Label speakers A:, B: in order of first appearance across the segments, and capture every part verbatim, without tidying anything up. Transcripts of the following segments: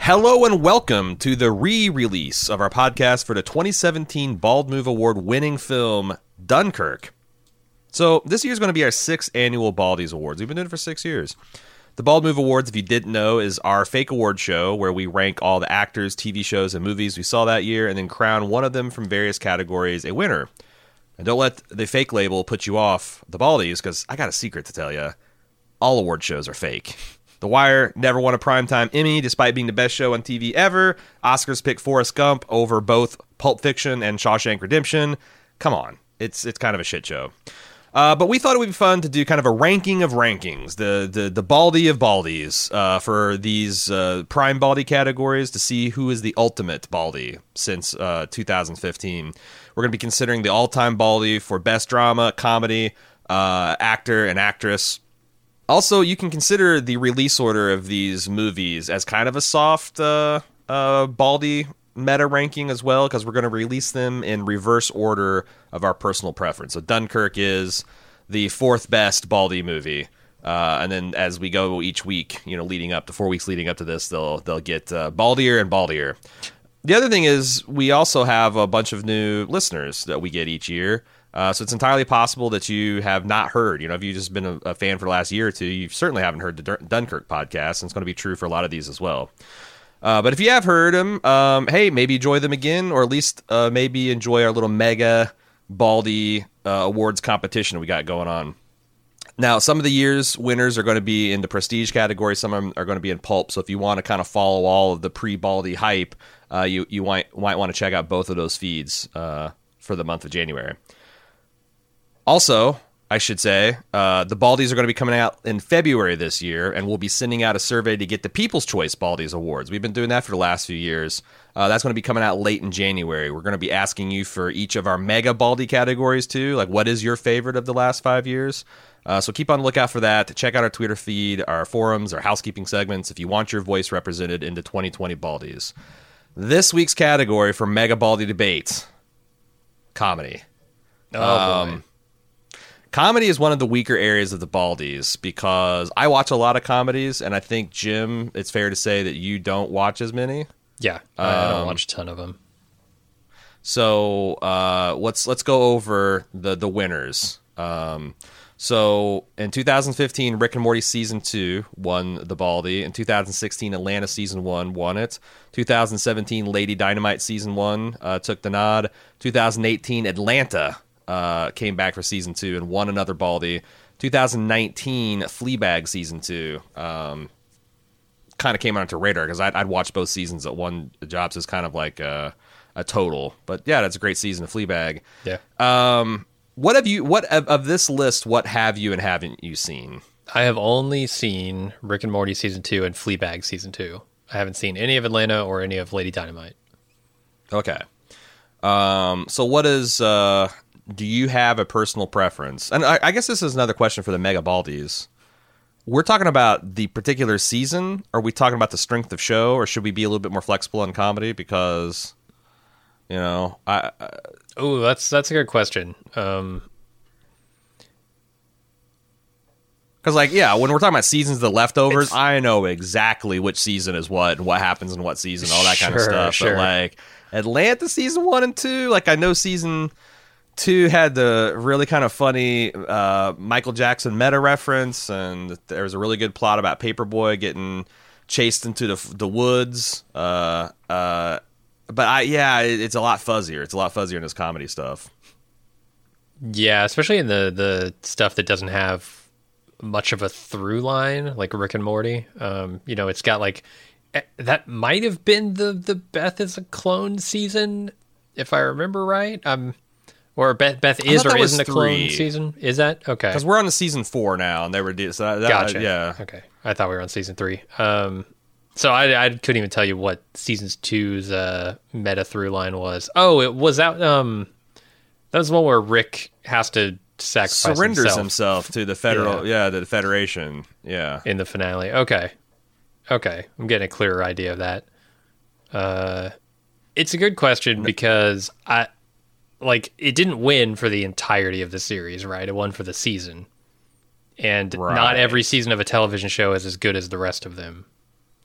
A: Hello and welcome to the re-release of our podcast for the twenty seventeen Bald Move Award winning film, Dunkirk. So this year's going to be our sixth annual Baldies Awards. We've been doing it for six years. The Bald Move Awards, if you didn't know, is our fake award show where we rank all the actors, T V shows, and movies we saw that year and then crown one of them from various categories a winner. And don't let the fake label put you off the Baldies, because I got a secret to tell you. All award shows are fake. The Wire never won a Primetime Emmy despite being the best show on T V ever. Oscars picked Forrest Gump over both Pulp Fiction and Shawshank Redemption. Come on. It's it's kind of a shit show. Uh, but we thought it would be fun to do kind of a ranking of rankings, the the, the Baldy of Baldies uh, for these uh, Prime Baldy categories to see who is the ultimate Baldy since uh, two thousand fifteen. We're going to be considering the all-time Baldy for Best Drama, Comedy, uh, Actor, and Actress. Also, you can consider the release order of these movies as kind of a soft uh, uh, Baldy meta ranking as well, because we're going to release them in reverse order of our personal preference. So Dunkirk is the fourth best Baldy movie, uh, and then as we go each week, you know, leading up to four weeks leading up to this, they'll they'll get uh, baldier and baldier. The other thing is we also have a bunch of new listeners that we get each year. Uh, so it's entirely possible that you have not heard. You know, if you've just been a, a fan for the last year or two, you certainly haven't heard the Dun- Dunkirk podcast, and it's going to be true for a lot of these as well. Uh, but if you have heard them, um, hey, maybe enjoy them again, or at least uh, maybe enjoy our little mega Baldy uh, awards competition we got going on. Now, some of the year's winners are going to be in the prestige category. Some of them are going to be in pulp. So if you want to kind of follow all of the pre-Baldy hype, uh, you, you might, might want to check out both of those feeds uh, for the month of January. Also, I should say, uh, the Baldies are going to be coming out in February this year, and we'll be sending out a survey to get the People's Choice Baldies Awards. We've been doing that for the last few years. Uh, that's going to be coming out late in January. We're going to be asking you for each of our mega Baldy categories, too. Like, what is your favorite of the last five years? Uh, so keep on the lookout for that. Check out our Twitter feed, our forums, our housekeeping segments, if you want your voice represented in the twenty twenty Baldies. This week's category for Mega Baldy Debate, comedy.
B: Oh,
A: um,
B: boy.
A: Comedy is one of the weaker areas of the Baldies because I watch a lot of comedies, and I think, Jim, it's fair to say that you don't watch as many.
B: Yeah, I don't
A: Um,
B: watch a ton of them.
A: So uh, let's let's go over the the winners. Um, so in two thousand fifteen, Rick and Morty season two won the Baldy. In two thousand sixteen, Atlanta season one won it. two thousand seventeen, Lady Dynamite season one uh, took the nod. two thousand eighteen, Atlanta Uh, came back for season two and won another Baldy. two thousand nineteen, Fleabag season two um, kind of came onto radar because I'd, I'd watched both seasons at one job, so it's kind of like a, a total. But yeah, that's a great season of Fleabag.
B: Yeah.
A: Um, what have you? What of, of this list? What have you and haven't you seen?
B: I have only seen Rick and Morty season two and Fleabag season two. I haven't seen any of Atlanta or any of Lady Dynamite.
A: Okay. Um, so what is? Uh, do you have a personal preference? And I, I guess this is another question for the Mega Baldies. We're talking about the particular season. Are we talking about the strength of show, or should we be a little bit more flexible in comedy? Because, you know, I. I
B: Oh, that's that's a good question. Um,
A: Because, like, yeah, when we're talking about seasons of the leftovers, I know exactly which season is what and what happens in what season, all that kind of
B: Sure,
A: stuff.
B: sure.
A: But, like, Atlanta season one and two, like, I know season two had the really kind of funny uh, Michael Jackson meta reference, and there was a really good plot about Paperboy getting chased into the the woods. Uh, uh, but, I yeah, it, it's a lot fuzzier. It's a lot fuzzier in this comedy stuff.
B: yeah, especially in the, the stuff that doesn't have much of a through line, like Rick and Morty. Um, you know, it's got like... That might have been the, the Beth is a clone season, if I remember right. Um, or Beth Beth is or isn't a clone
A: three.
B: season. Is that okay?
A: Because we're on the season four now, and they were so that, that,
B: Gotcha.
A: yeah.
B: Okay, I thought we were on season three. Um, so I I couldn't even tell you what season two's uh meta through line was. Oh, it was that um that was the one where Rick has to sacrifice
A: surrenders
B: himself,
A: himself to the federal, yeah. yeah, the Federation, yeah.
B: in the finale. Okay, okay, I'm getting a clearer idea of that. Uh, it's a good question because I like it didn't win for the entirety of the series, right? It won for the season, and
A: Right.
B: not every season of a television show is as good as the rest of them.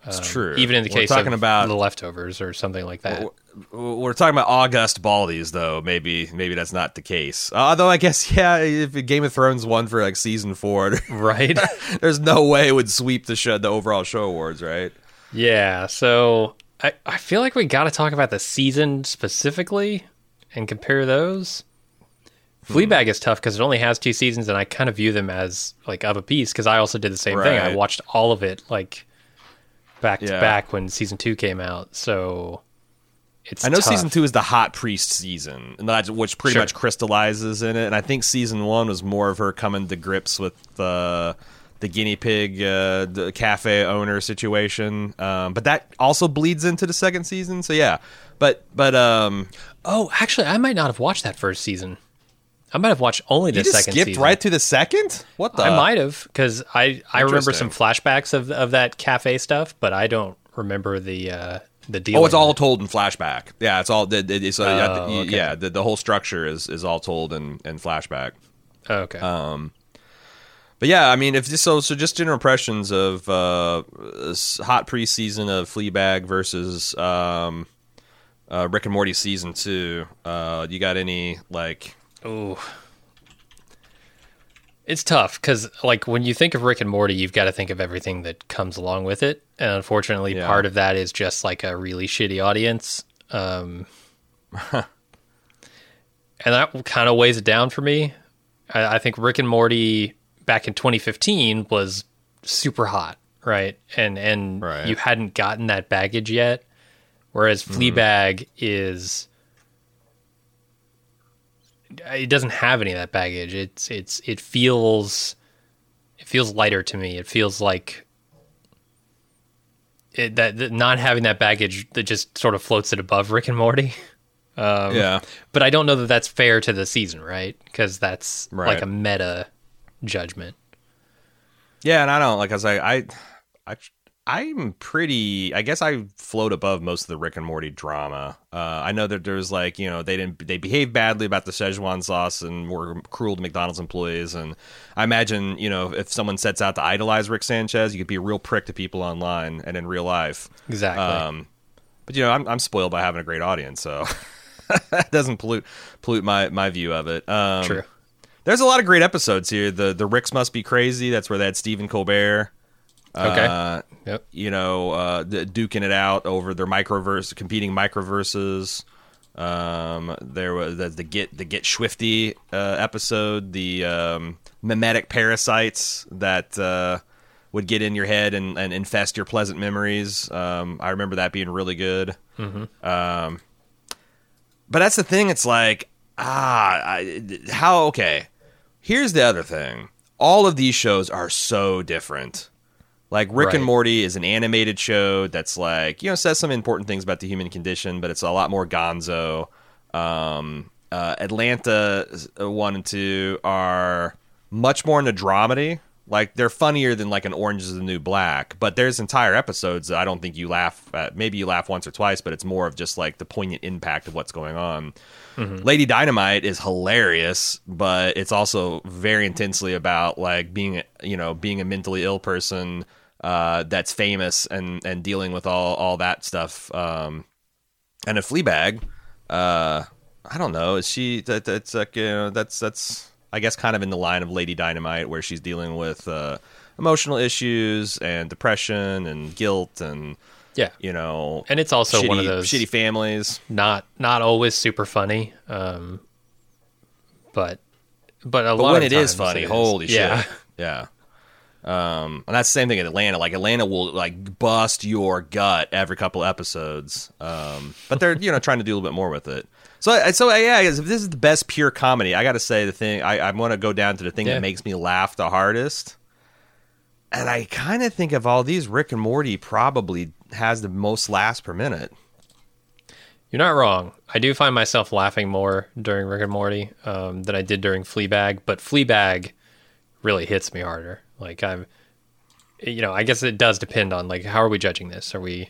A: It's
B: Um,
A: true.
B: Even in the
A: We're
B: case
A: talking
B: of
A: about-
B: The Leftovers or something like that.
A: We're, we're talking about August Baldies, though. Maybe maybe that's not the case. Uh, although I guess, yeah, if Game of Thrones won for like season four,
B: Right?
A: there's no way it would sweep the show, the overall show awards, right?
B: Yeah, so I, I feel like we got to talk about the season specifically and compare those. Fleabag is tough because it only has two seasons, and I kind of view them as like of a piece because I also did the same thing. I
A: Right.
B: watched all of it like back to
A: Yeah.
B: back when season two came out. So it's
A: I know
B: tough.
A: season two is the hot priest season, and that which pretty
B: Sure.
A: much crystallizes in it. And I think season one was more of her coming to grips with the the guinea pig, uh, the cafe owner situation. Um, but that also bleeds into the second season. So yeah, but but um,
B: Oh, actually, I might not have watched that first season. I might have watched only the
A: you just
B: second
A: skipped
B: season.
A: right to the second. What the?
B: I might have because I, I remember
A: Interesting.
B: some flashbacks of of that cafe stuff, but I don't remember the uh, the deal.
A: Oh, it's all told in flashback. Yeah, it's all. It, it's, uh, yeah,
B: Oh,
A: the-
B: okay.
A: yeah. The, the whole structure is is all told in in flashback.
B: Oh, okay.
A: Um, but yeah, I mean, if just so, so just general impressions of uh, this hot preseason of Fleabag versus um, uh, Rick and Morty season two. Uh, you got any like?
B: Ooh. It's tough because, like, when you think of Rick and Morty, you've got to think of everything that comes along with it. And unfortunately,
A: Yeah.
B: part of that is just like a really shitty audience. Um, and that kind of weighs it down for me. I, I think Rick and Morty back in twenty fifteen was super hot, right? And and
A: Right.
B: you hadn't gotten that baggage yet. Whereas Fleabag is, it doesn't have any of that baggage. It's it's it feels it feels lighter to me. It feels like it, that, that not having that baggage that just sort of floats it above Rick and Morty. Um,
A: Yeah.
B: but I don't know that that's fair to the season, right? Because that's
A: Right.
B: like a meta judgment.
A: Yeah, and I don't like. I was like, I, I, I'm pretty. I guess I float above most of the Rick and Morty drama. Uh, I know that there's like, you know, they didn't. They behaved badly about the Szechuan sauce and were cruel to McDonald's employees. And I imagine, you know, if someone sets out to idolize Rick Sanchez, you could be a real prick to people online and in real life.
B: Exactly.
A: Um, but you know, I'm I'm spoiled by having a great audience, so that doesn't pollute pollute my my view of it. Um,
B: True.
A: There's a lot of great episodes here. The the Ricks Must Be Crazy. That's where they had Stephen Colbert.
B: Okay.
A: Uh,
B: Yep.
A: You know, uh, d- duking it out over their microverse, competing microverses. Um, there was the, the get the get Swifty uh, episode. The um, mimetic parasites that uh, would get in your head and, and infest your pleasant memories. Um, I remember that being really good.
B: Mm-hmm.
A: Um, but that's the thing. It's like, ah, I, how, okay. Here's the other thing. All of these shows are so different. Like Rick
B: Right.
A: and Morty is an animated show that's like, you know, says some important things about the human condition, but it's a lot more gonzo. Um, uh, Atlanta one and two are much more into dramedy. Like they're funnier than like an Orange is the New Black, but there's entire episodes that I don't think you laugh at. Maybe you laugh once or twice, but it's more of just like the poignant impact of what's going on. Mm-hmm. Lady Dynamite is hilarious, but it's also very intensely about like being, you know, being a mentally ill person uh, that's famous and, and dealing with all, all that stuff. Um, and a Fleabag, uh, I don't know, is she? That, that's like, you know, that's that's. I guess kind of in the line of Lady Dynamite, where she's dealing with uh, emotional issues and depression and guilt and,
B: Yeah.
A: you know,
B: And it's also
A: shitty,
B: one of those
A: shitty families.
B: not not always super funny, um, but but a
A: But
B: lot
A: when
B: of
A: it is
B: times
A: funny,
B: it is.
A: holy
B: yeah.
A: shit. Yeah. Um, and that's the same thing in Atlanta. Like Atlanta will like bust your gut every couple episodes. Um, but they're, you know, trying to do a little bit more with it. So, so yeah, if this is the best pure comedy, I got to say the thing, I, I want to go down to the thing
B: Yeah.
A: that makes me laugh the hardest. And I kind of think of all these, Rick and Morty probably has the most laughs per minute.
B: You're not wrong. I do find myself laughing more during Rick and Morty um, than I did during Fleabag, but Fleabag really hits me harder. Like I'm, you know, I guess it does depend on like how are we judging this? Are we?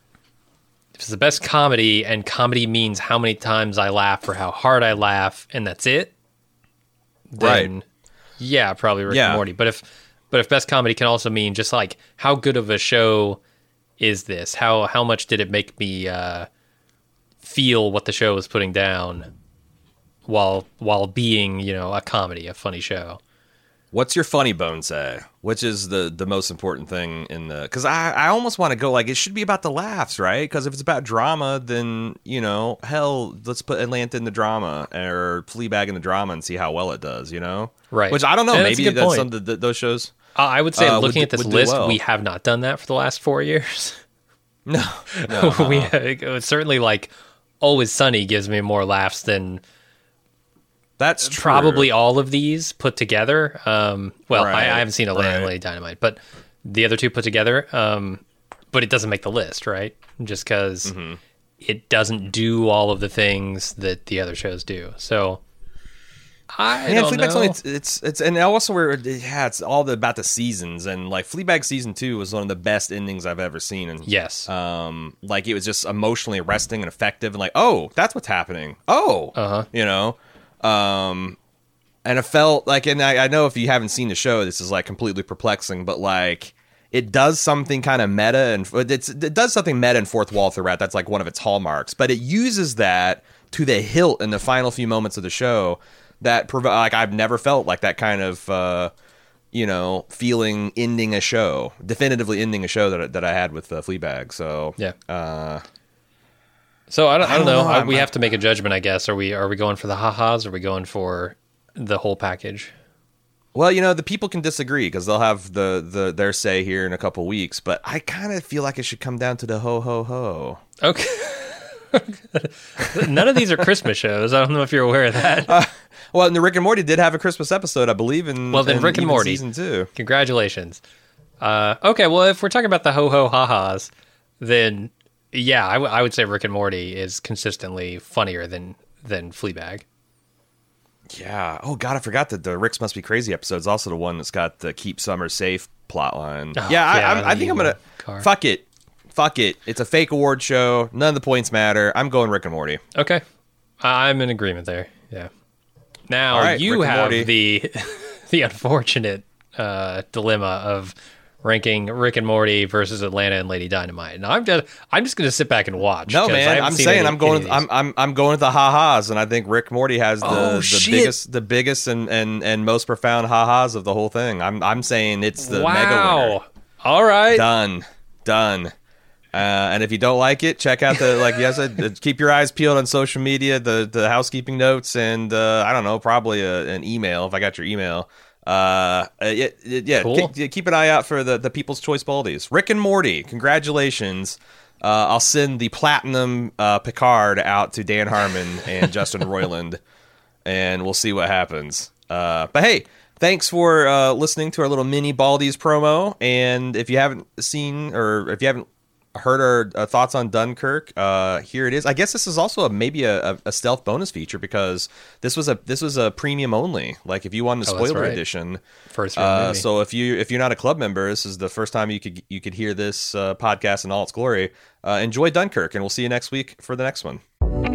B: If it's the best comedy, and comedy means how many times I laugh or how hard I laugh, and that's it, then
A: Right.
B: yeah, probably Rick
A: Yeah.
B: and Morty. But if but if best comedy can also mean just like how good of a show is this? How how much did it make me uh, feel what the show was putting down while while being, you know, a comedy, a funny show?
A: What's your funny bone say? Which is the, the most important thing in the... Because I, I almost want to go like, it should be about the laughs, right? Because if it's about drama, then, you know, hell, let's put Atlanta in the drama or Fleabag in the drama and see how well it does, you know?
B: Right.
A: Which I don't know.
B: And
A: Maybe
B: that's,
A: that's some of the, those shows...
B: Uh, I would say,
A: uh,
B: looking
A: would,
B: at this
A: would do
B: list,
A: well.
B: we have not done that for the last four years.
A: No. no uh-uh.
B: we uh, certainly, like, Always Sunny gives me more laughs than...
A: That's true.
B: Probably all of these put together. Um, well,
A: right,
B: I, I haven't seen Atlanta
A: right.
B: and Lady Dynamite, but the other two put together. Um, but it doesn't make the list, right? Just because mm-hmm. it doesn't do all of the things that the other shows do. So I
A: Man,
B: don't
A: Fleabag's
B: know.
A: only it's, it's it's and also where yeah, it's all the, about the seasons and like Fleabag season two was one of the best endings I've ever seen. And
B: yes,
A: um, like it was just emotionally arresting and effective and like oh that's what's happening. Oh,
B: uh-huh.
A: you know. Um, and it felt like, and I, I know if you haven't seen the show, this is like completely perplexing, but like it does something kind of meta and it's, it does something meta and fourth wall throughout. That's like one of its hallmarks, but it uses that to the hilt in the final few moments of the show that prov- like I've never felt like that kind of, uh, you know, feeling ending a show, definitively ending a show that, that I had with uh, Fleabag. So,
B: yeah.
A: Uh,
B: So I don't, I don't, I don't know.
A: know.
B: I, we have to make a judgment, I guess. Are we are we going for the ha-has? Or are we going for the whole package?
A: Well, you know, the people can disagree because they'll have the, the their say here in a couple weeks. But I kind of feel like it should come down to the ho ho ho.
B: Okay. None of these are Christmas shows. I don't know if you're aware of that.
A: Uh, well, and the Rick and Morty did have a Christmas episode, I believe. In
B: well, then
A: in
B: Rick and Morty
A: season two.
B: Congratulations. Uh, okay, well, if we're talking about the ho ho ha-has, then. Yeah, I, w- I would say Rick and Morty is consistently funnier than than Fleabag.
A: Yeah. Oh God, I forgot that the Rick's Must Be Crazy episode is also the one that's got the Keep Summer Safe plotline.
B: Oh,
A: yeah, I,
B: yeah,
A: I, I think I'm gonna
B: car.
A: fuck it, fuck it. It's a fake award show. None of the points matter. I'm going Rick and Morty.
B: Okay, I'm in agreement there. Yeah. Now
A: right,
B: you
A: Rick and
B: have
A: Morty.
B: the the unfortunate uh, dilemma of ranking Rick and Morty versus Atlanta and Lady Dynamite. Now I'm just I'm just going to sit back and watch.
A: No
B: 'cause I
A: man,
B: haven't
A: I'm
B: seen
A: saying
B: any-
A: I'm going.
B: any
A: With,
B: of these.
A: I'm I'm I'm going with the ha-has, and I think Rick Morty has the,
B: Oh,
A: the
B: shit.
A: biggest, the biggest and, and, and most profound ha-has of the whole thing. I'm I'm saying it's the
B: wow.
A: mega winner.
B: All right.
A: Done, done. Uh, and if you don't like it, check out the like yes, uh, keep your eyes peeled on social media, the the housekeeping notes, and uh, I don't know, probably a, an email if I got your email. Uh, yeah, yeah.
B: Cool.
A: Keep, keep an eye out for the, the People's Choice Baldies. Rick and Morty, congratulations. Uh, I'll send the platinum uh, Picard out to Dan Harmon and Justin Roiland, and we'll see what happens. Uh, but hey, thanks for uh, listening to our little mini Baldies promo. And if you haven't seen or if you haven't heard our uh, thoughts on Dunkirk, uh, here it is. I guess this is also a, maybe a, a stealth bonus feature because this was a this was a premium only. Like if you wanted a
B: Oh, that's
A: spoiler
B: right.
A: edition.
B: First
A: Uh,
B: movie.
A: so if you if you're not a club member, this is the first time you could you could hear this uh, podcast in all its glory. Uh, enjoy Dunkirk, and we'll see you next week for the next one.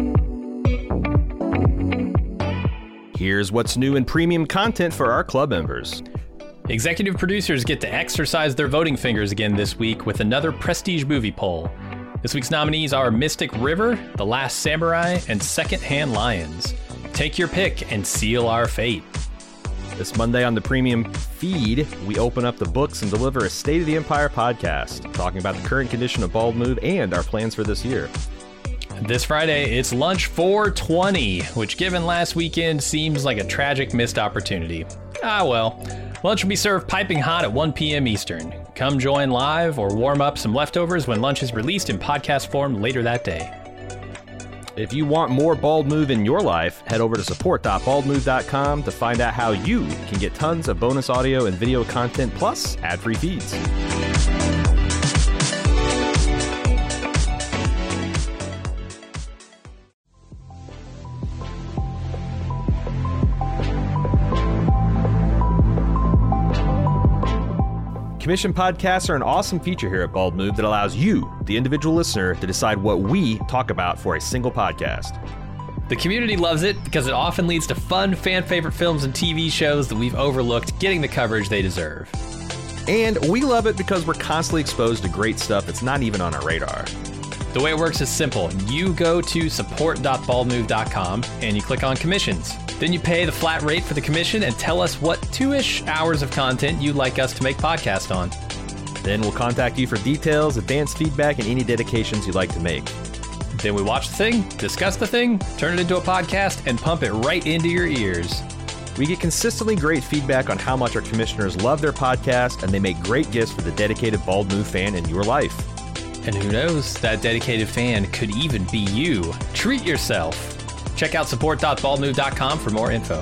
A: Here's what's new in premium content for our club members.
C: Executive producers get to exercise their voting fingers again this week with another prestige movie poll. This week's nominees are Mystic River, The Last Samurai, and Secondhand Lions. Take your pick and seal our fate.
A: This Monday on the premium feed, we open up the books and deliver a State of the Empire podcast, talking about the current condition of Bald Move and our plans for this year.
C: This Friday, it's Lunch four twenty, which given last weekend seems like a tragic missed opportunity. Ah well, lunch will be served piping hot at one p.m. Eastern. Come join live or warm up some leftovers when lunch is released in podcast form later that day.
A: If you want more Bald Move in your life, head over to support dot bald move dot com to find out how you can get tons of bonus audio and video content plus ad-free feeds. Commission podcasts are an awesome feature here at Bald Move that allows you, the individual listener, to decide what we talk about for a single podcast.
C: The community loves it because it often leads to fun, fan-favorite films and T V shows that we've overlooked getting the coverage they deserve.
A: And we love it because we're constantly exposed to great stuff that's not even on our radar.
C: The way it works is simple. You go to support dot bald move dot com and you click on commissions. Then you pay the flat rate for the commission and tell us what two-ish hours of content you'd like us to make podcast on.
A: Then we'll contact you for details, advanced feedback, and any dedications you'd like to make.
C: Then we watch the thing, discuss the thing, turn it into a podcast, and pump it right into your ears.
A: We get consistently great feedback on how much our commissioners love their podcast, and they make great gifts for the dedicated Bald Move fan in your life.
C: And who knows, that dedicated fan could even be you. Treat yourself. Check out support dot bald move dot com for more info.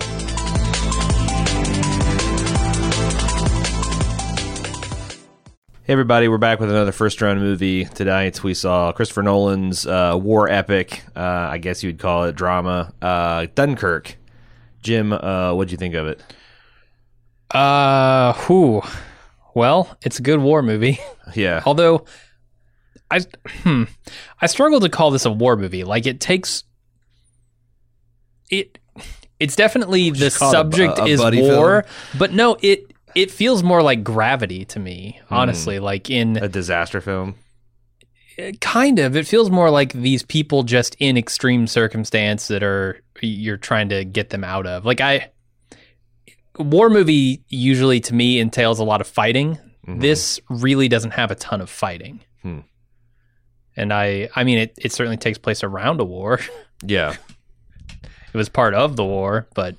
A: Hey everybody, we're back with another first round movie. Tonight we saw Christopher Nolan's uh, war epic, uh, I guess you'd call it drama, uh, Dunkirk. Jim, uh, what'd you think of it?
C: Uh, whew. Well, it's a good war movie.
A: Yeah.
C: Although, I hmm, I struggle to call this a war movie. Like, it takes it. It's definitely the subject
A: a, a
C: is
A: film?
C: war, but no, it it feels more like Gravity to me. Honestly, mm. like in
A: a disaster film.
C: Kind of. It feels more like these people just in extreme circumstance that are you're trying to get them out of. Like I, war movie usually to me entails a lot of fighting. Mm-hmm. This really doesn't have a ton of fighting. Hmm. And I, I mean, it, it certainly takes place around a war.
A: Yeah.
C: It was part of the war, but.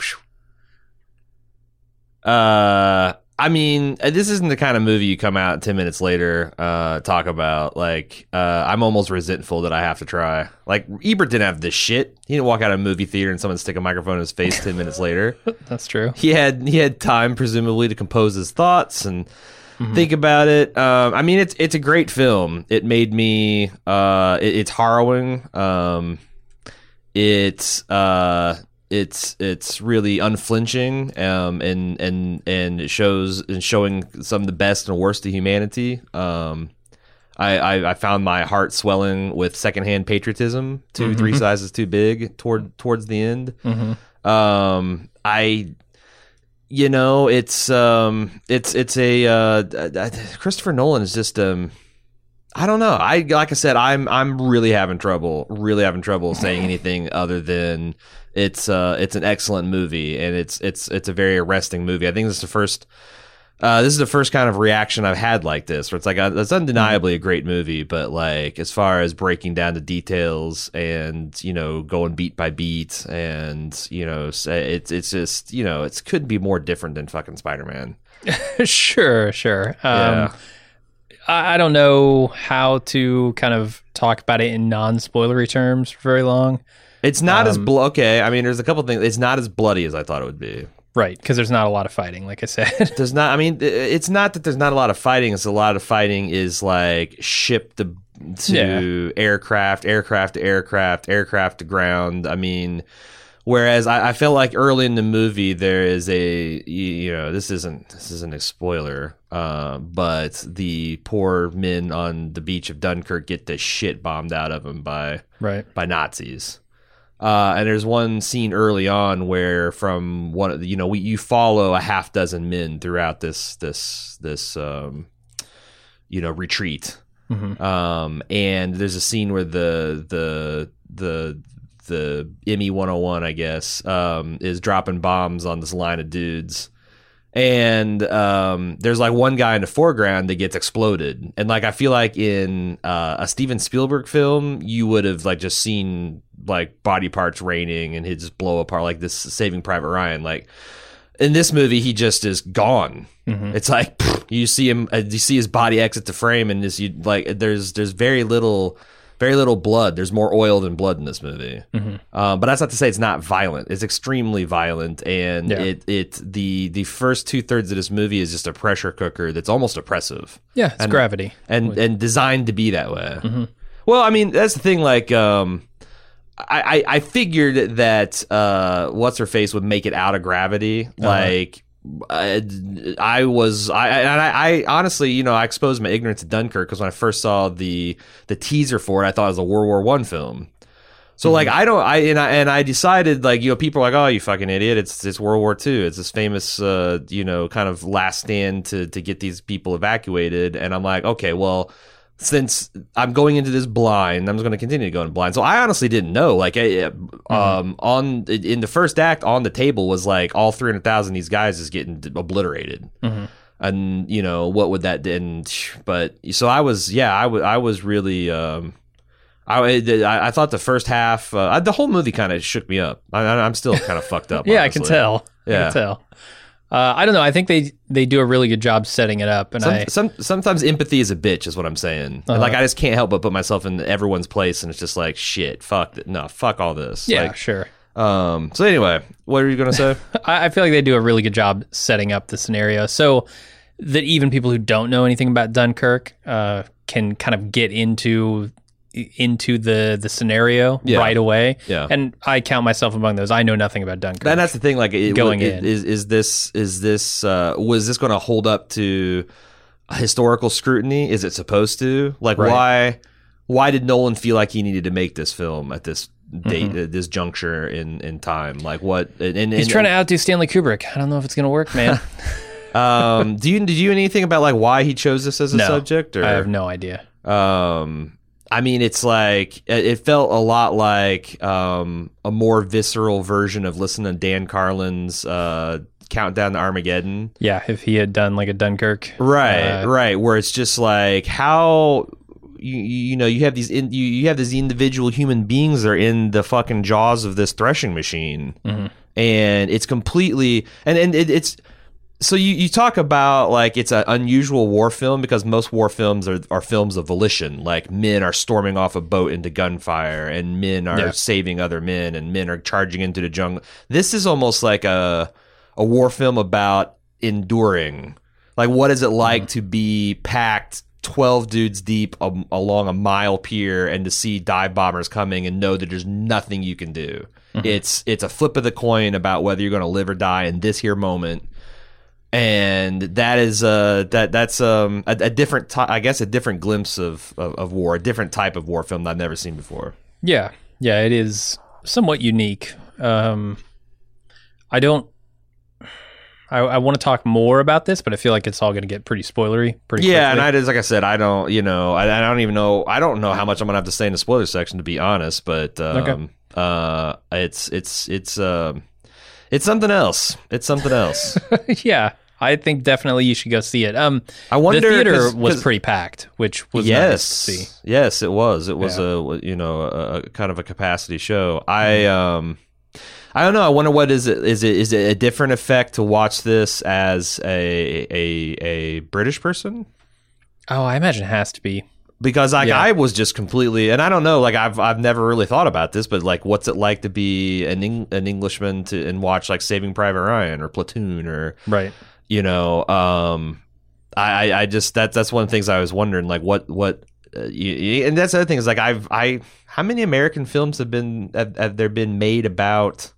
A: Uh, I mean, this isn't the kind of movie you come out ten minutes later, uh, talk about. Like, uh, I'm almost resentful that I have to try. Like, Ebert didn't have this shit. He didn't walk out of a movie theater and someone stick a microphone in his face ten minutes later.
C: That's true.
A: He had he had time, presumably, to compose his thoughts and mm-hmm. think about it. Um, I mean, it's it's a great film. It made me. Uh, it, it's harrowing. Um, it's. Uh, It's it's really unflinching, um, and and and it shows and showing some of the best and worst of humanity. Um, I, I I found my heart swelling with secondhand patriotism, two mm-hmm. three sizes too big toward towards the end. Mm-hmm. Um, I, you know, it's um, it's it's a uh, Christopher Nolan is just um. I don't know. I like I said, I'm I'm really having trouble, really having trouble saying anything other than it's uh it's an excellent movie, and it's it's it's a very arresting movie. I think this is the first uh this is the first kind of reaction I've had like this, where it's like uh, it's undeniably a great movie, but like as far as breaking down the details and you know going beat by beat, and you know it's it's just you know it could be more different than fucking Spider-Man.
C: Sure, sure. Um,
A: yeah.
C: I don't know how to kind of talk about it in non-spoilery terms for very long.
A: It's not
C: um,
A: as blo- okay. I mean, there's a couple things. It's not as bloody as I thought it would be.
C: Right, because there's not a lot of fighting, like I said.
A: There's not. I mean, it's not that there's not a lot of fighting. It's a lot of fighting is like ship to to yeah. aircraft, aircraft to aircraft, aircraft to ground. I mean. Whereas I, I feel like early in the movie there is a you know this isn't this isn't a spoiler, uh, but the poor men on the beach of Dunkirk get the shit bombed out of them by
C: right.
A: by Nazis. Uh, and there's one scene early on where from one of the, you know we you follow a half dozen men throughout this this this um, you know retreat, mm-hmm. um, and there's a scene where the the the the M E one oh one, I guess, um, is dropping bombs on this line of dudes. And um, there's like one guy in the foreground that gets exploded. And like I feel like in uh, a Steven Spielberg film, you would have like just seen like body parts raining and he'd just blow apart like this Saving Private Ryan. Like in this movie, he just is gone. Mm-hmm. It's like pfft, you see him, uh, you see his body exit the frame, and this you like there's there's very little. Very little blood. There's more oil than blood in this movie. Mm-hmm. Um, but that's not to say it's not violent. It's extremely violent, and yeah. it it the the first two thirds of this movie is just a pressure cooker that's almost oppressive.
C: Yeah, it's
A: and,
C: Gravity,
A: and and designed to be that way. Mm-hmm. Well, I mean that's the thing. Like, um, I, I I figured that uh, what's her face would make it out of Gravity, uh-huh. like. I, I was I and I, I honestly you know I exposed my ignorance to Dunkirk because when I first saw the the teaser for it I thought it was a World War One film, So like I don't I and I and I decided like you know people are like, oh, you fucking idiot, it's it's World War Two, it's this famous uh you know kind of last stand to to get these people evacuated, and I'm like, okay, well, since I'm going into this blind, I'm just going to continue to go in blind. So I honestly didn't know. Like, I, um, mm-hmm. on in the first act, on the table was like all three hundred thousand of these guys is getting obliterated, mm-hmm. and you know what would that? And but so I was, yeah, I was, I was really. Um, I, I thought the first half, uh, the whole movie kind of shook me up. I, I'm still kind of fucked up.
C: yeah,
A: honestly.
C: I can tell.
A: Yeah.
C: I can tell. Uh, I don't know. I think they they do a really good job setting it up, and
A: some,
C: I
A: some sometimes empathy is a bitch, is what I'm saying.
C: Uh-huh.
A: Like I just can't help but put myself in everyone's place, and it's just like shit. Fuck th- no, fuck all this.
C: Yeah,
A: like,
C: sure.
A: Um. So anyway, what are you gonna say?
C: I, I feel like they do a really good job setting up the scenario, so that even people who don't know anything about Dunkirk uh, can kind of get into. into the the scenario
A: yeah.
C: right away.
A: Yeah.
C: And I count myself among those. I know nothing about Dunkirk.
A: And that's the thing, like it,
C: going
A: it,
C: in.
A: Is is this is this uh, was this going to hold up to historical scrutiny? Is it supposed to? Like
C: right.
A: why why did Nolan feel like he needed to make this film at this date, mm-hmm. at this juncture in, in time? Like what and, and
C: He's
A: and,
C: trying to outdo Stanley Kubrick. I don't know if it's going to work, man.
A: um do you did you know anything about like why he chose this as a
C: no,
A: subject or
C: I have no idea.
A: Um I mean, it's like, it felt a lot like um, a more visceral version of listening to Dan Carlin's uh, Countdown to Armageddon.
C: Yeah, if he had done like a Dunkirk.
A: Right,
C: uh,
A: right, where it's just like how, you you know, you have these in, you, you have these individual human beings that are in the fucking jaws of this threshing machine. Mm-hmm. And it's completely, and, and it, it's, so you, you talk about like it's an unusual war film because most war films are, are films of volition. Like men are storming off a boat into gunfire and men are
C: yeah.
A: saving other men and men are charging into the jungle. This is almost like a a war film about enduring. Like what is it like mm-hmm. to be packed twelve dudes deep a, along a mile pier and to see dive bombers coming and know that there's nothing you can do. Mm-hmm. It's it's a flip of the coin about whether you're going to live or die in this here moment. And that is uh that that's um a, a different ty- I guess a different glimpse of, of of war, a different type of war film that I've never seen before.
C: Yeah, yeah, it is somewhat unique. Um, I don't. I, I want to talk more about this, but I feel like it's all going to get pretty spoilery. Pretty
A: yeah,
C: quickly.
A: and I just like I said, I don't you know I, I don't even know I don't know how much I'm gonna have to say in the spoiler section to be honest, but um,
C: okay.
A: uh, it's it's it's um. It's something else. It's something else.
C: yeah, I think definitely you should go see it. Um,
A: I wonder
C: the theater
A: cause,
C: was
A: cause,
C: pretty packed, which was
A: yes,
C: nice to see.
A: Yes, it was. It was
C: yeah.
A: a you know a, a kind of a capacity show. I um, I don't know. I wonder what is it? Is it is it a different effect to watch this as a a a British person?
C: Oh, I imagine it has to be.
A: Because like
C: yeah.
A: I was just completely, and I don't know, like I've I've never really thought about this, but like, what's it like to be an Eng, an Englishman to and watch like Saving Private Ryan or Platoon or
C: right,
A: you know, um, I I just that's that's one of the things I was wondering, like what what, uh, you, and that's the other thing is like I've I how many American films have been have, have there been made about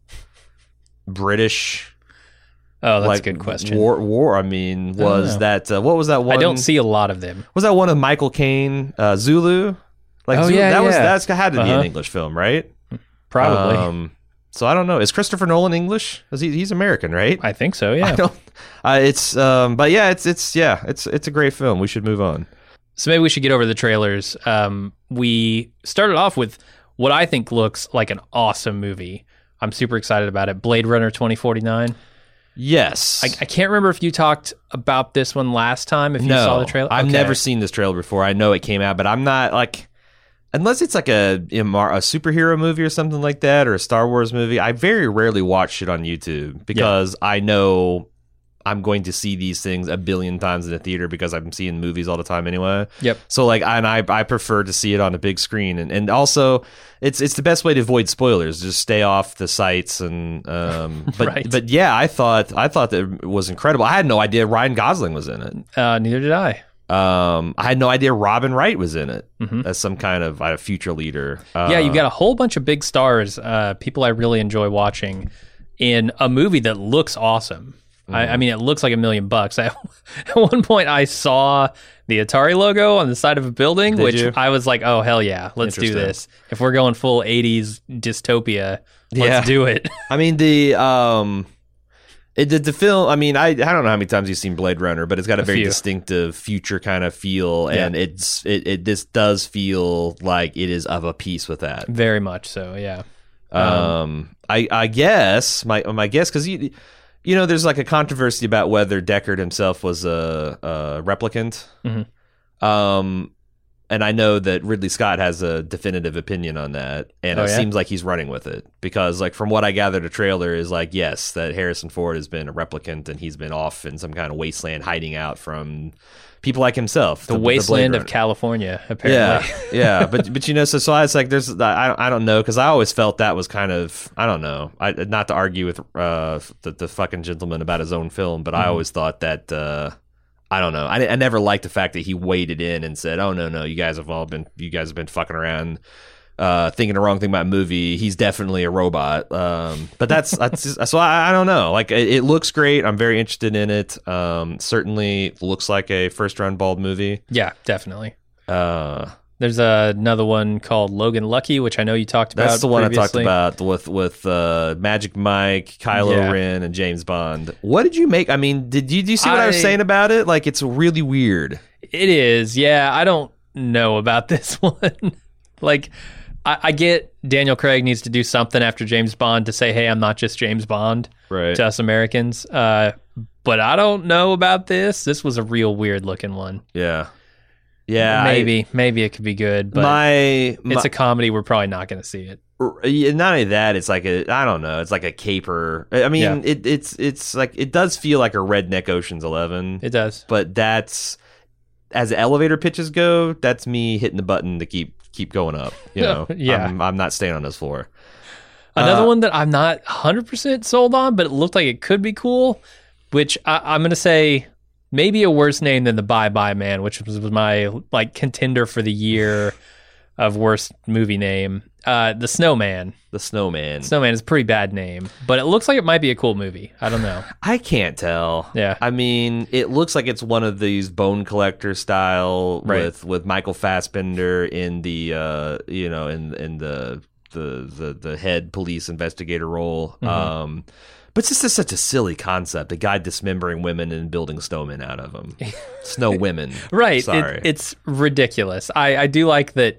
A: British?
C: Oh, that's
A: like
C: a good question.
A: War, war. I mean, was I that uh, what was that one?
C: I don't see a lot of them.
A: Was that one of Michael Caine, uh, Zulu? Like
C: oh
A: Zulu,
C: yeah,
A: that
C: yeah.
A: was that's had to be
C: uh-huh.
A: an English film, right?
C: Probably.
A: Um, so I don't know. Is Christopher Nolan English? Is he, he's American, right?
C: I think so. Yeah.
A: I don't, uh, it's um, but yeah, it's it's yeah, it's it's a great film. We should move on.
C: So maybe we should get over the trailers. Um, we started off with what I think looks like an awesome movie. I'm super excited about it. Blade Runner twenty forty-nine.
A: Yes.
C: I, I can't remember if you talked about this one last time, if you
A: no,
C: saw the trailer.
A: I've
C: okay.
A: never seen this trailer before. I know it came out, but I'm not like, unless it's like a, a superhero movie or something like that, or a Star Wars movie, I very rarely watch shit on YouTube because yeah. I know I'm going to see these things a billion times in the theater because I'm seeing movies all the time anyway.
C: Yep.
A: So like, and I I prefer to see it on a big screen, and, and also it's it's the best way to avoid spoilers. Just stay off the sites and um. But
C: right.
A: but yeah, I thought I thought that it was incredible. I had no idea Ryan Gosling was in it.
C: Uh, neither did I.
A: Um, I had no idea Robin Wright was in it
C: mm-hmm.
A: as some kind of uh, future leader. Uh,
C: yeah, you've got a whole bunch of big stars, uh, people I really enjoy watching in a movie that looks awesome. I, I mean, it looks like a million bucks. I, at one point, I saw the Atari logo on the side of a building,
A: Did
C: which
A: you?
C: I was like, oh, hell yeah, let's do
A: Interesting.
C: this. If we're going full eighties dystopia, let's
A: Yeah.
C: do it.
A: I mean the um, it did the film. I mean, I I don't know how many times you've seen Blade Runner, but it's got a,
C: A
A: very
C: few.
A: distinctive future kind of feel,
C: Yeah.
A: and it's it, it this does feel like it is of a piece with that.
C: Very much so, yeah.
A: Um, I I guess my my guess because you you know there's like a controversy about whether Deckard himself was a, a replicant.
C: Mhm.
A: Um, and I know that Ridley Scott has a definitive opinion on that, and
C: Oh,
A: it
C: yeah?
A: seems like he's running with it because, like, from what I gathered, the trailer is like, yes, that Harrison Ford has been a replicant and he's been off in some kind of wasteland, hiding out from people like himself.
C: The
A: Blade
C: wasteland of
A: Runner.
C: California, apparently.
A: Yeah, yeah, but but you know, so so I was like, there's I don't, I don't know because I always felt that was kind of I don't know, I not to argue with uh the, the fucking gentleman about his own film, but I always thought that uh I don't know, I, I never liked the fact that he waded in and said, oh no no, you guys have all been you guys have been fucking around. Uh, thinking the wrong thing about a movie. He's definitely a robot. Um, but that's, that's just, so I, I don't know. Like it, it looks great. I'm very interested in it. Um, certainly looks like a first run bald movie.
C: Yeah, definitely.
A: Uh,
C: There's uh, another one called Logan Lucky, which I know you talked about
A: That's the one
C: previously.
A: I talked about with with uh, Magic Mike, Kylo
C: Yeah.
A: Ren, and James Bond. What did you make? I mean, did you, did you see what I, was
C: I-
A: saying about it? Like, it's really weird.
C: It is, yeah. I don't know about this one. Like, I, I get Daniel Craig needs to do something after James Bond to say, hey, I'm not just James Bond
A: Right.
C: to us Americans. Uh, but I don't know about this. This was a real weird looking one.
A: Yeah. Yeah. I-
C: maybe, maybe it could be good, but
A: my, my
C: it's a comedy. We're probably not going to see it.
A: yeah, not only that, it's like a I don't know, it's like a caper. I mean,
C: Yeah.
A: it, it's it's like it does feel like a redneck Ocean's Eleven,
C: It does.
A: but that's as elevator pitches go, that's me hitting the button to keep keep going up. You know,
C: Yeah.
A: I'm, I'm not staying on this floor.
C: Another
A: Uh,
C: one that I'm not one hundred percent sold on, but it looked like it could be cool, which I, I'm going to say maybe a worse name than The Bye Bye Man, which was my like contender for the year of worst movie name. Uh, The Snowman.
A: The Snowman.
C: Snowman is a pretty bad name, but it looks like it might be a cool movie. I don't know.
A: I can't tell.
C: Yeah.
A: I mean, it looks like it's one of these bone collector style
C: Right.
A: with with Michael Fassbender in the uh you know in in the the the, the head police investigator role.
C: Mm-hmm.
A: Um but it's just such a silly concept. A guy dismembering women and building snowmen out of them. Snow women.
C: Right. It-
A: Sorry.
C: it's ridiculous. I, I do like that.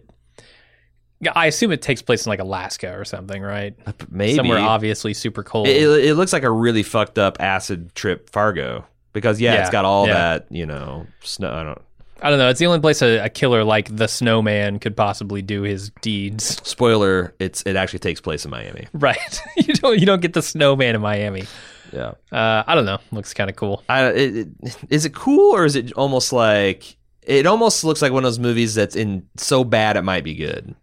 C: I assume it takes place in like Alaska or something, right?
A: Maybe.
C: Somewhere obviously super cold.
A: It, it, it looks like a really fucked up acid trip Fargo. Because yeah,
C: Yeah,
A: it's got all
C: yeah.
A: that, you know, snow I don't
C: I don't know. It's the only place a, a killer like the Snowman could possibly do his deeds.
A: spoiler, it's it actually takes place in Miami.
C: Right. you don't you don't get the Snowman in Miami.
A: Yeah.
C: Uh, I don't know. Looks kind of cool.
A: I, it, it, is it cool or is it almost like it almost looks like one of those movies that's in so bad it might be good.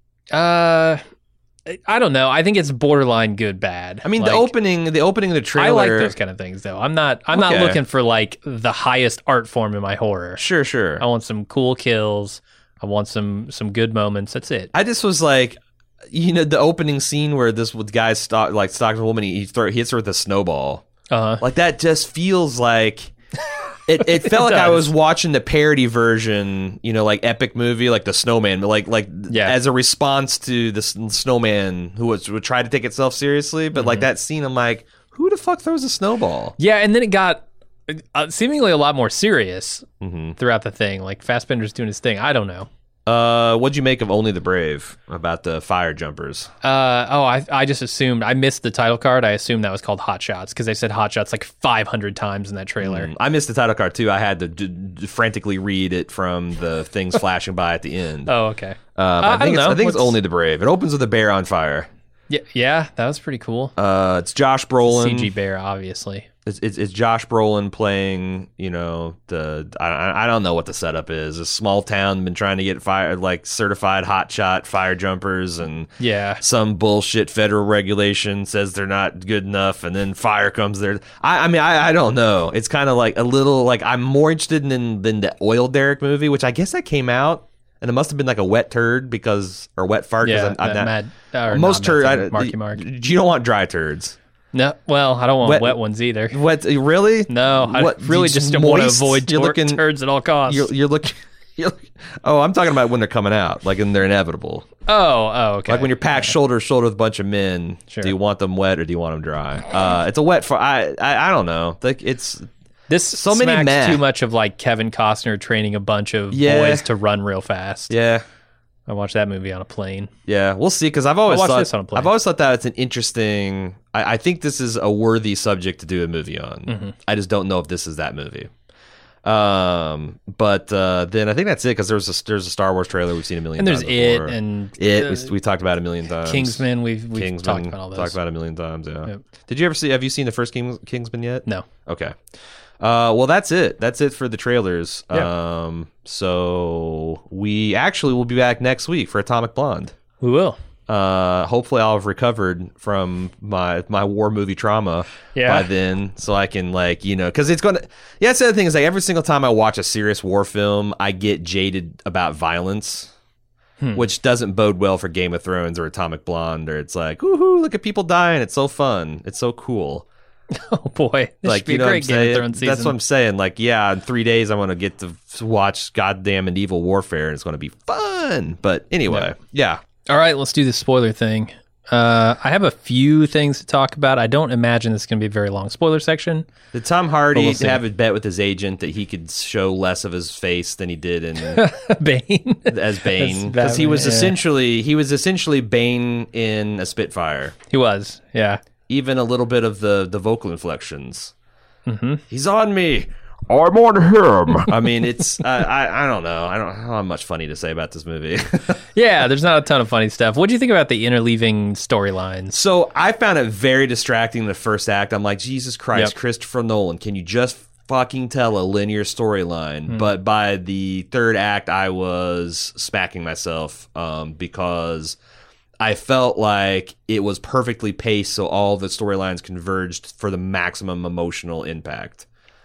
C: Uh, I don't know. I think it's borderline good bad.
A: I mean,
C: Like,
A: the opening, the opening of the trailer.
C: I like those kind of things though. I'm not. I'm
A: Okay.
C: not looking for like the highest art form in my horror.
A: Sure, sure.
C: I want some cool kills. I want some some good moments. That's it.
A: I just was like, you know, the opening scene where this guy stalk, like stalks a woman, he throw, he hits her with a snowball.
C: Uh huh.
A: Like that just feels like. It, it felt
C: It
A: like I
C: does.
A: was watching the parody version, you know, like epic movie, like the Snowman, but like like
C: Yeah.
A: as a response to the S- Snowman, who was, would try to take itself seriously. But
C: Mm-hmm.
A: like that scene, I'm like, who the fuck throws a snowball?
C: Yeah, and then it got uh, seemingly a lot more serious
A: Mm-hmm.
C: throughout the thing. Like Fassbender's doing his thing. I don't know.
A: Uh, what'd you make of Only the Brave about the fire jumpers?
C: Uh, oh, I I just assumed I missed the title card. I assumed that was called Hot Shots because they said Hot Shots like five hundred times in that trailer.
A: Mm, I missed the title card too. I had to d- d- frantically read it from the things flashing by at the end.
C: Oh, okay.
A: Uh, but
C: I
A: I think
C: don't
A: it's,
C: know.
A: I think it's
C: What's-
A: Only the Brave. It opens with a bear on fire.
C: Yeah, yeah, that was pretty cool.
A: Uh, it's Josh Brolin.
C: C G bear, obviously.
A: It's, it's, it's Josh Brolin playing, you know, the I, I I don't know what the setup is. A small town been trying to get fire like certified hotshot fire jumpers, and
C: Yeah,
A: some bullshit federal regulation says they're not good enough, and then fire comes there. I, I mean, I, I don't know. It's kind of like a little like I'm more interested in than the Oil Derrick movie, which I guess that came out. And it must have been like a wet turd because, or wet fart. 'cause
C: yeah.
A: I'm, I'm
C: that
A: not,
C: mad, or
A: most
C: not
A: turd.
C: Mad
A: I,
C: Thing, Marky Mark.
A: You don't want dry turds.
C: No, well, I don't want
A: Wet-
C: wet, ones either.
A: What really?
C: No, I
A: What,
C: really
A: you
C: just
A: just
C: want to
A: moist?
C: avoid
A: You're
C: tor-
A: looking-
C: turds at all costs.
A: You're, you're looking. You're, oh, I'm talking about when they're coming out, like when they're inevitable.
C: oh, oh, okay.
A: Like when you're packed shoulder to shoulder with a bunch of men.
C: Sure.
A: Do you want them wet or do you want them dry? Uh, it's a wet for I. I, I don't know. Like it's
C: This
A: So
C: smacks
A: many meh.
C: too much of like Kevin Costner training a bunch of
A: Yeah.
C: boys to run real fast.
A: yeah.
C: I watched that movie on a plane.
A: Yeah, we'll see. Because I've always
C: watch
A: thought
C: this on a plane.
A: I've always thought that it's an interesting. I, I think this is a worthy subject to do a movie on.
C: Mm-hmm.
A: I just don't know if this is that movie. Um, but uh, then I think that's it because there's a there's a Star Wars trailer we've seen a million
C: And there's
A: times
C: It
A: before.
C: and
A: it
C: uh,
A: we, we talked about a million times.
C: Kingsman. We've we've
A: Kingsman,
C: talked about all those.
A: Talked about it a million times. Yeah.
C: Yep.
A: Did you ever see? Have you seen the first Kings, Kingsman yet?
C: No.
A: Okay. Uh, well, that's it. That's it for the trailers.
C: Yeah.
A: Um, so we actually will be back next week for Atomic Blonde.
C: We will.
A: Uh, hopefully I'll have recovered from my my war movie trauma
C: Yeah.
A: by then, so I can like you know because it's gonna. Yeah, that's the other thing is like every single time I watch a serious war film, I get jaded about violence.
C: Hmm.
A: Which doesn't bode well for Game of Thrones or Atomic Blonde, or it's like, woohoo, look at people dying. It's so fun. It's so cool.
C: Oh boy, this
A: Like,
C: should be
A: you
C: a
A: know what I'm
C: great Game
A: saying?
C: of Thrones season.
A: That's what I'm saying. Like, yeah, in three days, I'm going to get to f- watch goddamn medieval warfare, and it's going to be fun. But anyway, yeah.
C: All right, let's do the spoiler thing. Uh, I have a few things to talk about. I don't imagine this is going to be a very long spoiler section.
A: Did Tom Hardy
C: But we'll see.
A: have a bet with his agent that he could show less of his face than he did in
C: Bane.
A: as Bane? Because he
C: Batman,
A: was
C: yeah.
A: essentially he was essentially Bane in a Spitfire.
C: He was, yeah.
A: Even a little bit of the the vocal inflections.
C: Mm-hmm.
A: He's on me. I'm on him. I mean, it's I, I I don't know. I don't, I don't have much funny to say about this movie.
C: Yeah, there's not a ton of funny stuff. What do you think about the interleaving storylines?
A: So I found it very distracting in the first act. I'm like, Jesus Christ,
C: Yep.
A: Christopher Nolan, can you just fucking tell a linear storyline?
C: Hmm.
A: But by the third act, I was smacking myself um, because I felt like it was perfectly paced, so all the storylines converged for the maximum emotional impact.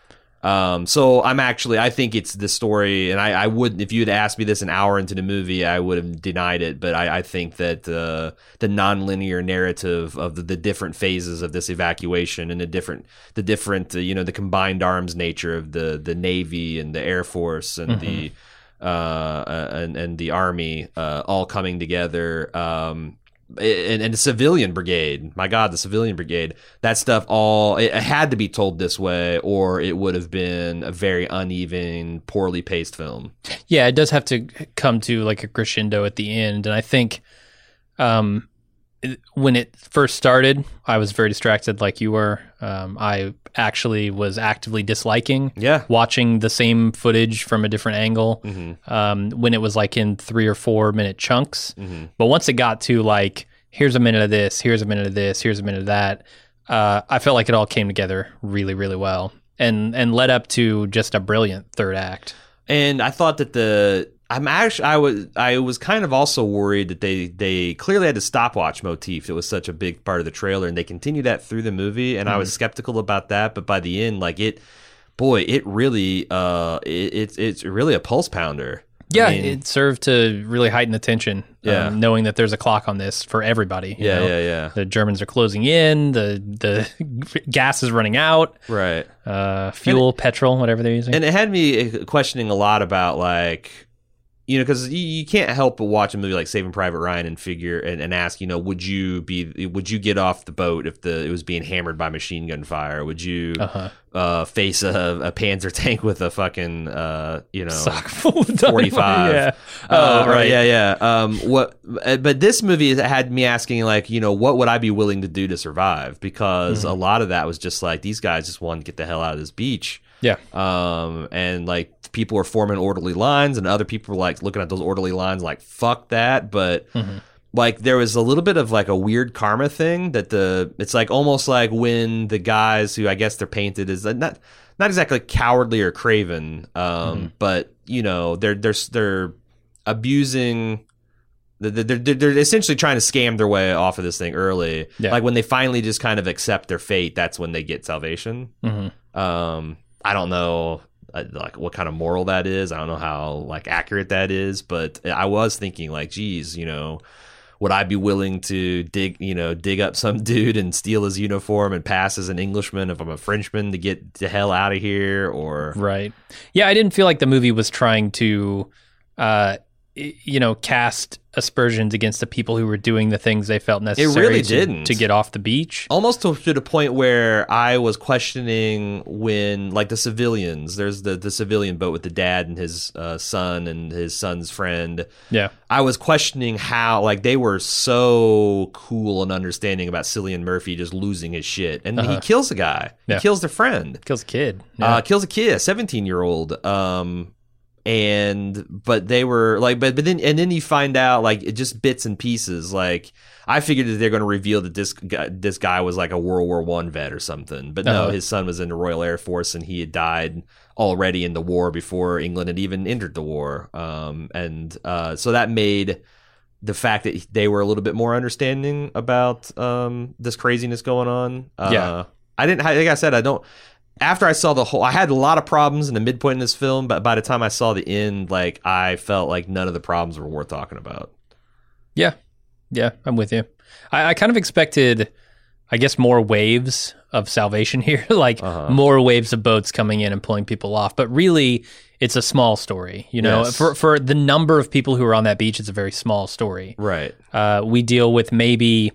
A: Um, so I'm actually, I think it's the story, and I, I wouldn't, if you had asked me this an hour into the movie, I would have denied it. But I, I think that uh, the nonlinear narrative of the, the different phases of this evacuation and the different, the different, uh, you know, the combined arms nature of the the Navy and the Air Force and
C: Mm-hmm.
A: the uh, uh, and and the Army uh, all coming together. Um, and, and the civilian brigade, my God, the civilian brigade, that stuff all, it had to be told this way or it would have been a very uneven, poorly paced film.
C: Yeah, it does have to come to like a crescendo at the end. And I think um, it- when it first started, I was very distracted like you were. Um, I actually was actively disliking
A: Yeah.
C: watching the same footage from a different angle
A: Mm-hmm.
C: um, when it was like in three or four minute chunks.
A: Mm-hmm.
C: But once it got to like, here's a minute of this, here's a minute of this, here's a minute of that, uh, I felt like it all came together really, really well and and led up to just a brilliant third act.
A: And I thought that the I'm actually I was I was kind of also worried that they they clearly had the stopwatch motif. It was such a big part of the trailer, and they continued that through the movie. And I was skeptical about that, but by the end, like it, boy, it really uh it, it's it's really a pulse pounder.
C: Yeah,
A: I mean,
C: it served to really heighten the tension.
A: Yeah.
C: um, knowing that there's a clock on this for everybody. you
A: yeah,
C: know?
A: yeah, yeah,
C: The Germans are closing in. The the gas is running out.
A: right.
C: Uh, fuel, petrol, whatever they're using.
A: And it had me questioning a lot about like, you know, because you, you can't help but watch a movie like Saving Private Ryan and figure and, and ask, you know, would you be would you get off the boat if the it was being hammered by machine gun fire? Would you
C: Uh-huh.
A: uh, face a, a Panzer tank with a fucking uh, you know
C: Sock full of dynamite,
A: forty-five?
C: Yeah.
A: Uh,
C: Oh, right.
A: Yeah, yeah. Um, what? But this movie had me asking, like, you know, what would I be willing to do to survive? Because
C: Mm-hmm.
A: a lot of that was just like these guys just wanted to get the hell out of this beach.
C: Yeah.
A: Um, and like people were forming orderly lines, and other people were like looking at those orderly lines, like fuck that. But
C: Mm-hmm.
A: like there was a little bit of like a weird karma thing that the it's like almost like when the guys who I guess they're painted as not not exactly cowardly or craven, um,
C: Mm-hmm.
A: but you know they're they're they're abusing. They're, they're, they're essentially trying to scam their way off of this thing early.
C: Yeah.
A: Like when they finally just kind of accept their fate, that's when they get salvation.
C: Mm-hmm.
A: Um, I don't know uh, like what kind of moral that is. I don't know how like accurate that is, but I was thinking like, geez, you know, would I be willing to dig, you know, dig up some dude and steal his uniform and pass as an Englishman if I'm a Frenchman to get the hell out of here? Or
C: right. Yeah, I didn't feel like the movie was trying to, uh, you know, cast aspersions against the people who were doing the things they felt necessary
A: really
C: to,
A: didn't.
C: to get off the beach.
A: Almost to, to the point where I was questioning when, like, the civilians, there's the, the civilian boat with the dad and his uh, son and his son's friend.
C: Yeah.
A: I was questioning how, like, they were so cool and understanding about Cillian Murphy just losing his shit. And
C: Uh-huh.
A: he kills a guy.
C: Yeah.
A: He kills their friend.
C: Kills a kid.
A: Uh, kills a kid, a seventeen-year-old. Um... And but they were like, but but then and then you find out like it just bits and pieces. Like I figured that they're going to reveal that this guy, this guy was like a World War One vet or something. But no,
C: Uh-huh.
A: his son was in the Royal Air Force and he had died already in the war before England had even entered the war. Um, and uh, so that made the fact that they were a little bit more understanding about um, this craziness going on. Uh,
C: Yeah.
A: I didn't. Like I said, I don't. After I saw the whole, I had a lot of problems in the midpoint in this film, but by the time I saw the end, like I felt like none of the problems were worth talking about.
C: Yeah. Yeah, I'm with you. I, I kind of expected, I guess, more waves of salvation here, like
A: Uh-huh.
C: more waves of boats coming in and pulling people off. But really, it's a small story. You know,
A: Yes.
C: for for the number of people who are on that beach, it's a very small story.
A: Right.
C: Uh, we deal with maybe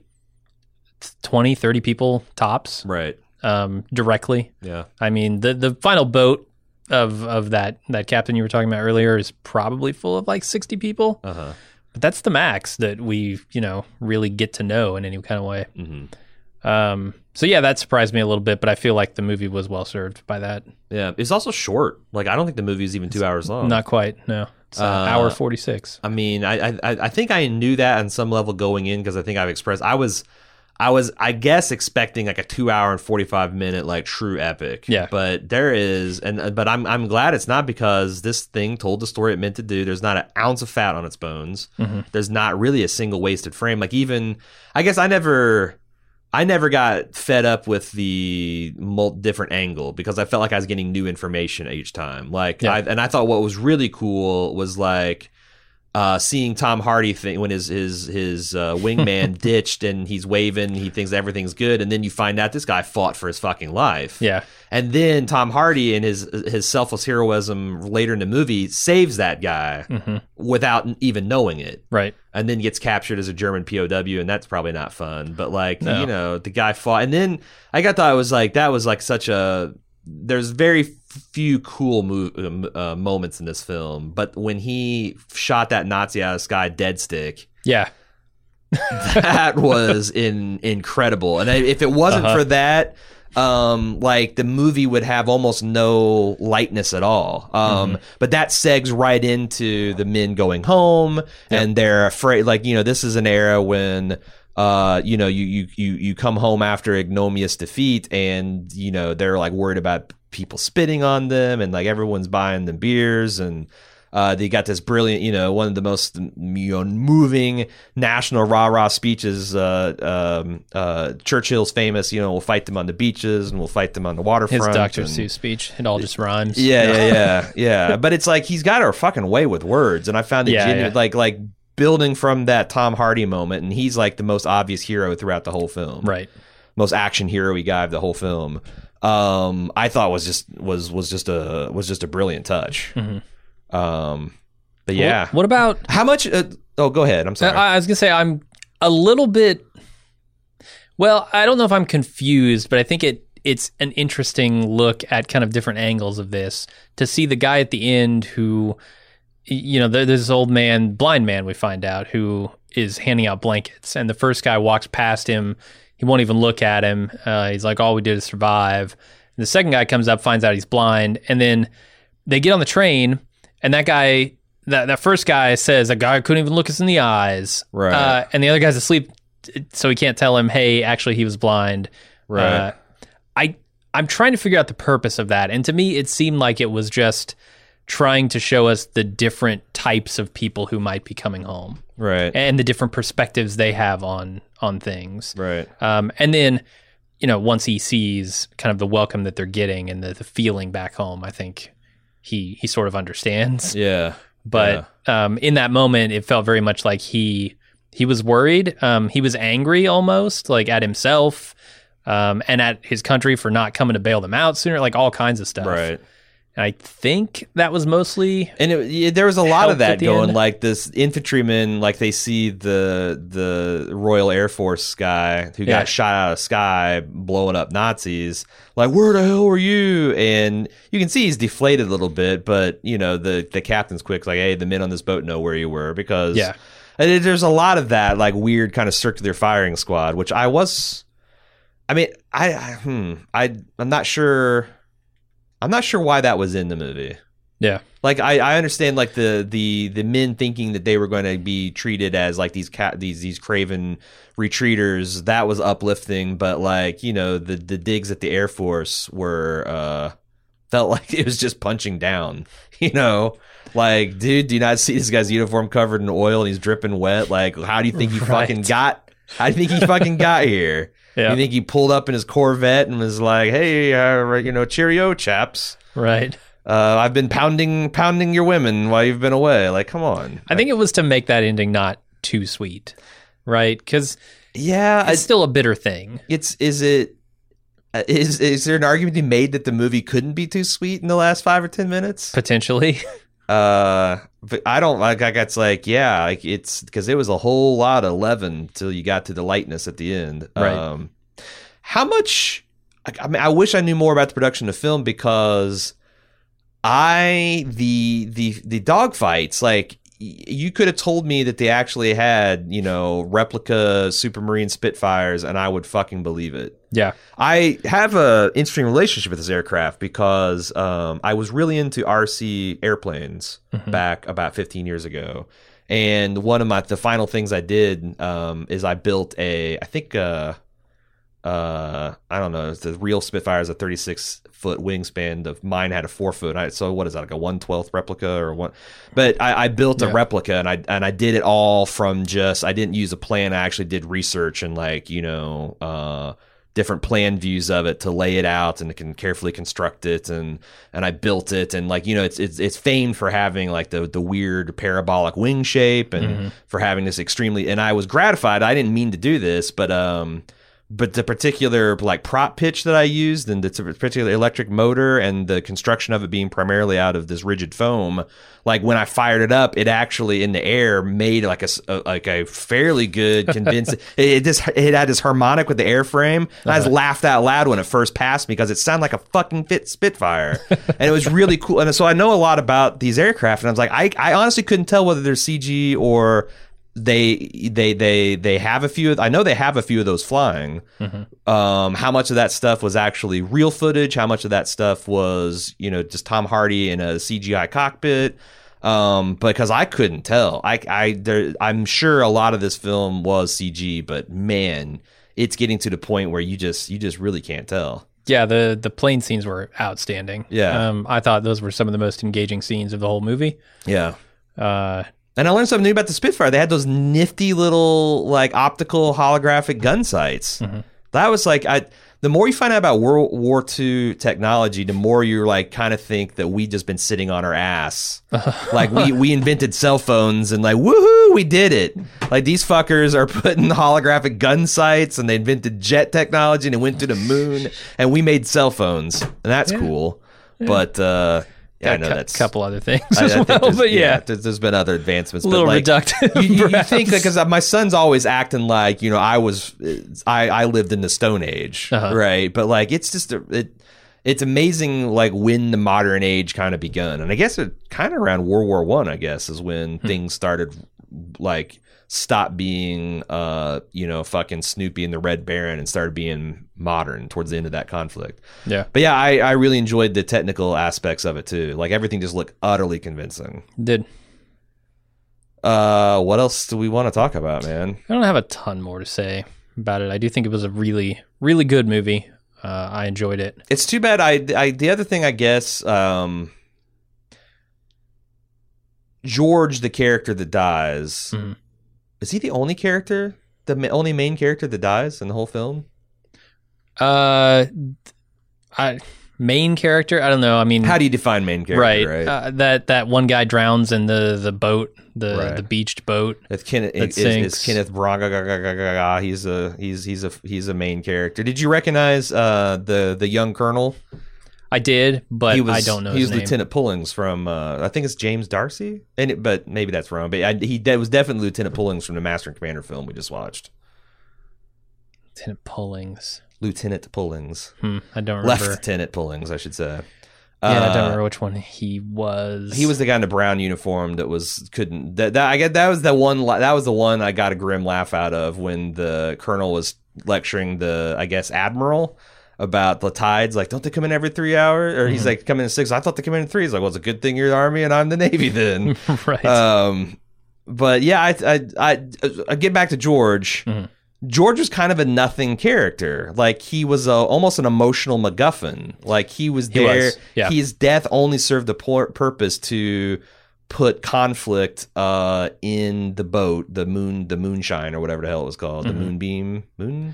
C: twenty, thirty people tops
A: Right.
C: um, directly.
A: Yeah.
C: I mean, the the final boat of of that that captain you were talking about earlier is probably full of like sixty people.
A: Uh huh.
C: But that's the max that we, you know, really get to know in any kind of way.
A: Mm-hmm.
C: Um, so yeah, that surprised me a little bit, but I feel like the movie was well served by that.
A: Yeah. It's also short. Like I don't think the movie is even two hours long.
C: Not quite, no. It's uh,
A: Uh,
C: hour forty-six.
A: I mean, I, I I think I knew that on some level going in because I think I've expressed I was. I was, I guess, expecting like a two hour and forty-five minute like true epic.
C: Yeah.
A: But there is, and but I'm I'm glad it's not because this thing told the story it meant to do. There's not an ounce of fat on its bones.
C: Mm-hmm.
A: There's not really a single wasted frame. Like even, I guess I never, I never got fed up with the mul- different angle because I felt like I was getting new information each time. Like,
C: Yeah.
A: I, and I thought what was really cool was like. Uh, seeing Tom Hardy thing when his his his uh, wingman ditched and he's waving, he thinks everything's good, and then you find out this guy fought for his fucking life.
C: Yeah.
A: And then Tom Hardy and his his selfless heroism later in the movie saves that guy
C: Mm-hmm.
A: without even knowing it,
C: Right.
A: and then gets captured as a German P O W, and that's probably not fun. But like
C: No.
A: you know, the guy fought, and then I got thought it was like that was like such a. There's very few cool mo- um, uh, moments in this film, but when he shot that Nazi out of the sky dead stick,
C: Yeah.
A: that was in incredible. And if it wasn't
C: Uh-huh.
A: for that, um, like the movie would have almost no lightness at all. Um,
C: Mm-hmm.
A: but that segs right into the men going home, and they're afraid. Like you know, this is an era when. Uh, you know, you, you you you come home after ignominious defeat, and you know they're like worried about people spitting on them, and like everyone's buying them beers, and uh, they got this brilliant, you know, one of the most you know moving national rah rah speeches. Uh, um, uh, Churchill's famous, you know, we'll fight them on the beaches and we'll fight them on the waterfront.
C: His Doctor
A: and,
C: Seuss speech. It all just rhymes.
A: Yeah, yeah, yeah, yeah. But it's like he's got a fucking way with words, and I found it
C: Yeah,
A: genuine,
C: yeah.
A: like like. building from that Tom Hardy moment, and he's like the most obvious hero throughout the whole film.
C: Right.
A: Most action hero-y guy of the whole film. Um, I thought was just was was just a was just a brilliant touch.
C: Mm-hmm.
A: Um, but yeah,
C: What, what about
A: how much? Uh, oh, go ahead. I'm sorry.
C: I, I was gonna say I'm a little bit. Well, I don't know if I'm confused, but I think it it's an interesting look at kind of different angles of this to see the guy at the end who, you know, there- there's this old man, blind man, we find out, who is handing out blankets, and the first guy walks past him. He won't even look at him. Uh, he's like, all we did is survive. And the second guy comes up, finds out he's blind, and then they get on the train, and that guy. That that first guy says, a guy couldn't even look us in the eyes.
A: Right.
C: Uh, and the other guy's asleep, so he can't tell him, hey, actually he was blind.
A: Right.
C: Uh, I, I'm trying to figure out the purpose of that. And to me, it seemed like it was just trying to show us the different types of people who might be coming home.
A: Right.
C: And the different perspectives they have on on things.
A: Right.
C: Um, and then, you know, once he sees kind of the welcome that they're getting and the, the feeling back home, I think he he sort of understands.
A: Yeah.
C: But um, in that moment, it felt very much like he he was worried. Um, he was angry almost, like at himself um, and at his country for not coming to bail them out sooner, like all kinds of stuff.
A: Right.
C: And I think that was mostly,
A: and it, yeah, there was a lot of
C: helped at
A: that
C: the
A: going.
C: end.
A: Like this infantryman, like they see the the Royal Air Force guy who
C: Yeah.
A: got shot out of the sky blowing up Nazis. Like, where the hell were you? And you can see he's deflated a little bit, but you know the the captain's quick, like, hey, the men on this boat know where you were, because
C: Yeah.
A: and it- there's a lot of that like weird kind of circular firing squad, which I was. I mean, I, I hmm, I I'm not sure. I'm not sure why that was in the movie.
C: yeah.
A: Like I, I understand like the, the the men thinking that they were going to be treated as like these cat these these craven retreaters. That was uplifting, but like, you know, the the digs at the Air Force were uh felt like it was just punching down. You know, like, dude, do you not see this guy's uniform covered in oil and he's dripping wet? Like, how do you think he
C: Right.
A: fucking got? How do you think he fucking got here?
C: Yeah.
A: You think he pulled up in his Corvette and was like, "Hey, uh, you know, cheerio, chaps.
C: Right.
A: Uh, I've been pounding pounding your women while you've been away." Like, come on.
C: I think it was to make that ending not too sweet, right? Because
A: Yeah,
C: it's
A: it's,
C: still a bitter thing.
A: it's is it uh, is is there an argument to be made that the movie couldn't be too sweet in the last five or ten minutes?
C: Potentially.
A: Uh, but I don't like. I got like, yeah, like it's because it was a whole lot of leaven till you got to the lightness at the end.
C: Right.
A: Um, how much? I, I mean, I wish I knew more about the production of the film, because I the the the dogfights, like y- you could have told me that they actually had, you know, replica Supermarine Spitfires, and I would fucking believe it.
C: Yeah.
A: I have a interesting relationship with this aircraft because um, I was really into R C airplanes back about fifteen years ago, and one of my the final things I did um, is I built a I think uh, uh, I don't know, the real Spitfire is a thirty-six foot wingspan. The mine had a four foot. I, so what is that, like a one twelfth replica or what? But I, I built a
C: Yeah.
A: replica, and I and I did it all from just I didn't use a plan. I actually did research and like you know. Uh, different plan views of it to lay it out and can carefully construct it, and and I built it, and like you know it's it's it's famed for having like the the weird parabolic wing shape, and
C: Mm-hmm.
A: for having this extremely, and I was gratified. I didn't mean to do this, but um but the particular like prop pitch that I used, and the particular electric motor, and the construction of it being primarily out of this rigid foam, like when I fired it up, it actually in the air made like a, s- a- like a fairly good convincing. it, it just it had this harmonic with the airframe, and I just laughed out loud when it first passed me because it sounded like a fucking fit Spitfire, and it was really cool. And so I know a lot about these aircraft, and I was like, I I honestly couldn't tell whether they're C G or they they they they have a few. I know they have a few of those flying.
C: Mm-hmm.
A: Um, how much of that stuff was actually real footage? How much of that stuff was, you know, just Tom Hardy in a C G I cockpit? Um, because I couldn't tell. I I there, I'm sure a lot of this film was C G, but man, it's getting to the point where you just you just really can't tell.
C: Yeah, the the plane scenes were outstanding.
A: Yeah.
C: Um, I thought those were some of the most engaging scenes of the whole movie.
A: Yeah.
C: Uh,
A: And I learned something new about the Spitfire. They had those nifty little like optical holographic gun sights. That was like I. The more you find out about World War Two technology, the more you like kind of think that we just been sitting on our ass. Like we we invented cell phones and like woohoo, we did it. Like these fuckers are putting holographic gun sights, and they invented jet technology, and it went to the moon, and we made cell phones, and that's cool. But uh, yeah, I know
C: a
A: that's
C: a couple other things
A: I- I
C: as
A: think
C: well,
A: there's-
C: but yeah,
A: there's, there's been other advancements.
C: a little
A: but like,
C: reductive.
A: you, you, you
C: perhaps.
A: think because my son's always acting like you know I was I I lived in the Stone Age,
C: Uh-huh.
A: right? But like it's just a, it it's amazing like when the modern age kind of begun, and I guess it kind of around World War One. I, I guess is when
C: Hmm.
A: things started like stop being uh you know fucking Snoopy and the Red Baron and started being modern towards the end of that conflict.
C: Yeah,
A: But yeah, I, I really enjoyed the technical aspects of it too. Like everything just looked utterly convincing.
C: did.
A: Uh, what else do we want to talk about, man?
C: I don't have a ton more to say about it. I do think it was a really, really good movie. Uh, I enjoyed it.
A: It's too bad. I, I the other thing I guess, um, George, the character that dies,
C: Mhm.
A: is he the only character, the ma- only main character that dies in the whole film?
C: Uh, I main character. I don't know. I mean,
A: How do you define main character?
C: right?
A: Right.
C: Uh, that that one guy drowns in the the boat, the
A: Right.
C: the beached boat.
A: It's Kenneth.
C: that
A: It's, it's
C: sinks.
A: Kenneth Branagh. He's a he's he's a he's a main character. Did you recognize uh, the the young colonel?
C: I did, but
A: he was,
C: I don't know.
A: He
C: his
A: was
C: name.
A: Lieutenant Pullings from uh, I think it's James Darcy, and it, but maybe that's wrong. But I, he de- was definitely Lieutenant Pullings from the Master and Commander film we just watched.
C: Lieutenant Pullings.
A: Lieutenant Pullings,
C: Hmm, I don't remember.
A: Lieutenant Pullings, I should say.
C: Yeah, I don't
A: Uh,
C: remember which one he was.
A: He was the guy in the brown uniform that was couldn't that, that I get that was the one la- that was the one I got a grim laugh out of when the colonel was lecturing the I guess admiral about the tides, like don't they come in every three hours or he's
C: Mhm.
A: like come in at six. I thought they come in at three. He's like, well, it's a good thing you're the army and I'm the navy then.
C: right.
A: um, but yeah, I I I, I get back to George.
C: Mhm.
A: George was kind of a nothing character. Like he was a, almost an emotional MacGuffin. Like he was
C: He
A: there.
C: was, yeah.
A: His death only served the por- purpose to put conflict uh, in the boat, the moon, the moonshine, or whatever the hell it was called,
C: Mhm.
A: the moonbeam, moon.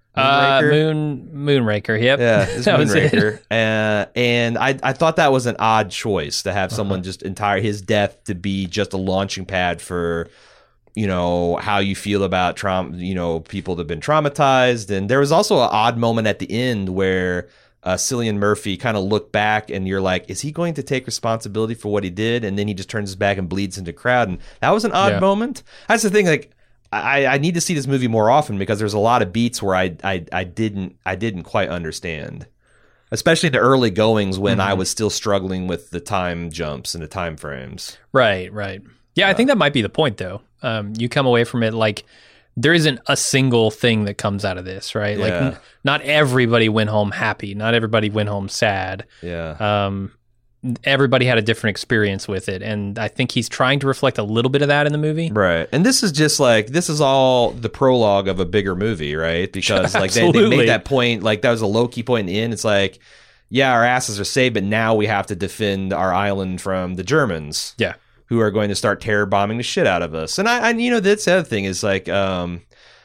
C: uh,
A: Moonraker?
C: Moon Moonraker. Yep.
A: Yeah, it's
C: That was it.
A: Moonraker. Uh, and I, I thought that was an odd choice to have someone
C: Uh-huh.
A: just entire his death to be just a launching pad for, you know, how you feel about trauma, you know, people that have been traumatized. And there was also an odd moment at the end where uh, Cillian Murphy kind of looked back and you're like, is he going to take responsibility for what he did? And then he just turns his back and bleeds into the crowd. And that was an odd
C: Yeah.
A: moment. That's the thing, like, I, I need to see this movie more often because there's a lot of beats where I I, I didn't I didn't quite understand, especially the early goings when I
C: Mhm.
A: was still struggling with the time jumps and the time frames.
C: Right, right. Yeah, I think that might be the point, though. Um, you come away from it like there isn't a single thing that comes out of this, right? Like,
A: Yeah.
C: n- not everybody went home happy. Not everybody went home sad.
A: Yeah,
C: Um, everybody had a different experience with it, and I think he's trying to reflect a little bit of that in the movie.
A: right. And this is just like this is all the prologue of a bigger movie, right? Because like they, they
C: Absolutely.
A: made that point, like that was a low key point in the end. It's like, yeah, our asses are saved, but now we have to defend our island from the Germans.
C: Yeah.
A: Who are going to start terror bombing the shit out of us. And I, I you know, that's the other thing is like, um,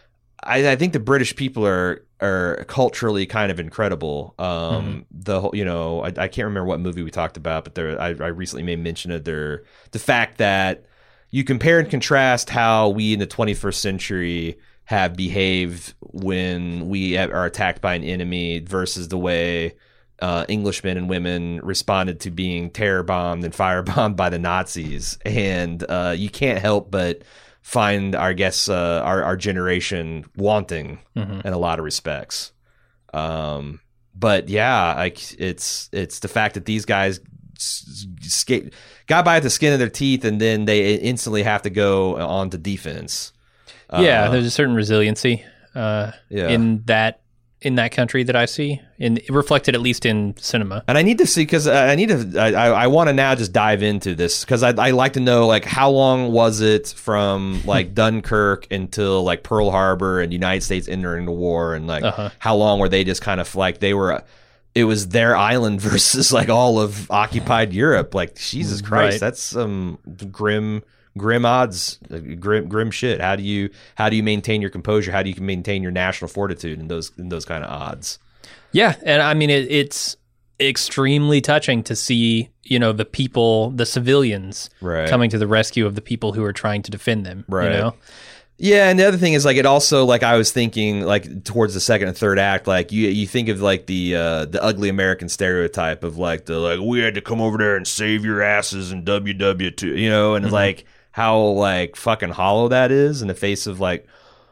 A: I, I think the British people are are culturally kind of incredible. Um,
C: Mm-hmm.
A: the whole, you know, I, I can't remember what movie we talked about, but there, I, I recently made mention of their the fact that you compare and contrast how we in the twenty-first century have behaved when we are attacked by an enemy versus the way uh, Englishmen and women responded to being terror bombed and firebombed by the Nazis, and uh, you can't help but find, I guess, uh, our our generation wanting
C: Mhm.
A: in a lot of respects. Um, but yeah, like it's it's the fact that these guys s- skate got by at the skin of their teeth, and then they instantly have to go on to defense.
C: Yeah,
A: Uh,
C: there's a certain resiliency uh,
A: Yeah.
C: in that in that country that I see, and reflected at least in cinema.
A: And I need to see because I need to. I, I, I want to now just dive into this because I I like to know like how long was it from like Dunkirk until like Pearl Harbor and the United States entering the war, and like
C: Uh-huh.
A: how long were they just kind of like they were. It was their island versus like all of occupied Europe. Like Jesus Christ,
C: Right.
A: that's some grim. Grim odds, uh, grim grim shit. How do you how do you maintain your composure? How do you maintain your national fortitude in those in those kind of odds?
C: Yeah, and I mean it, it's extremely touching to see, you know, the people, the civilians,
A: Right.
C: coming to the rescue of the people who are trying to defend them.
A: Right.
C: You know?
A: Yeah, and the other thing is like it also like I was thinking like towards the second and third act, like you you think of like the uh, the ugly American stereotype of like the like we had to come over there and save your asses in W W two, you know, and it's like how like fucking hollow that is in the face of like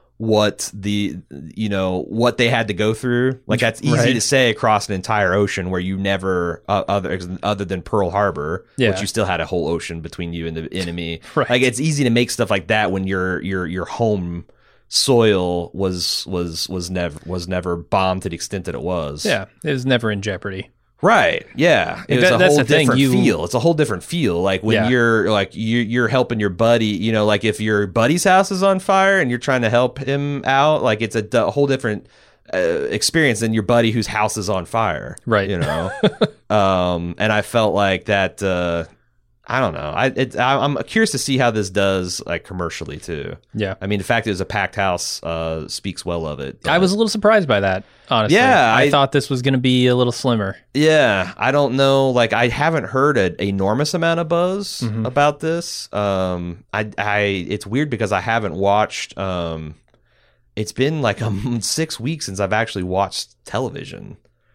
A: what the you know what they had to go through. Like that's easy
C: Right.
A: to say across an entire ocean where you never uh, other other than Pearl Harbor,
C: Yeah.
A: which you still had a whole ocean between you and the enemy.
C: Right.
A: Like it's easy to make stuff like that when your your your home soil was was was never was never bombed to the extent that it was.
C: Yeah, it was never in jeopardy.
A: Right. Yeah. It was
C: That-
A: a
C: that's
A: whole
C: the thing,
A: different
C: you-
A: feel. It's a whole different feel. Like when
C: Yeah.
A: you're like you you're helping your buddy, you know, like if your buddy's house is on fire and you're trying to help him out, like it's a, d- a whole different uh, experience than your buddy whose house is on fire.
C: Right.
A: You know. um and I felt like that uh I don't know. I it, I, I'm curious to see how this does like commercially too.
B: Yeah.
A: I mean, the fact that it was a packed house uh, speaks well of it.
B: I was a little surprised by that, honestly.
A: Yeah,
B: I,
A: I-
B: thought this was going to be a little slimmer.
A: Yeah, I don't know. Like, I haven't heard an enormous amount of buzz
B: Mhm.
A: about this. Um, I, I, it's weird because I haven't watched. Um, it's been like um, six weeks since I've actually watched television.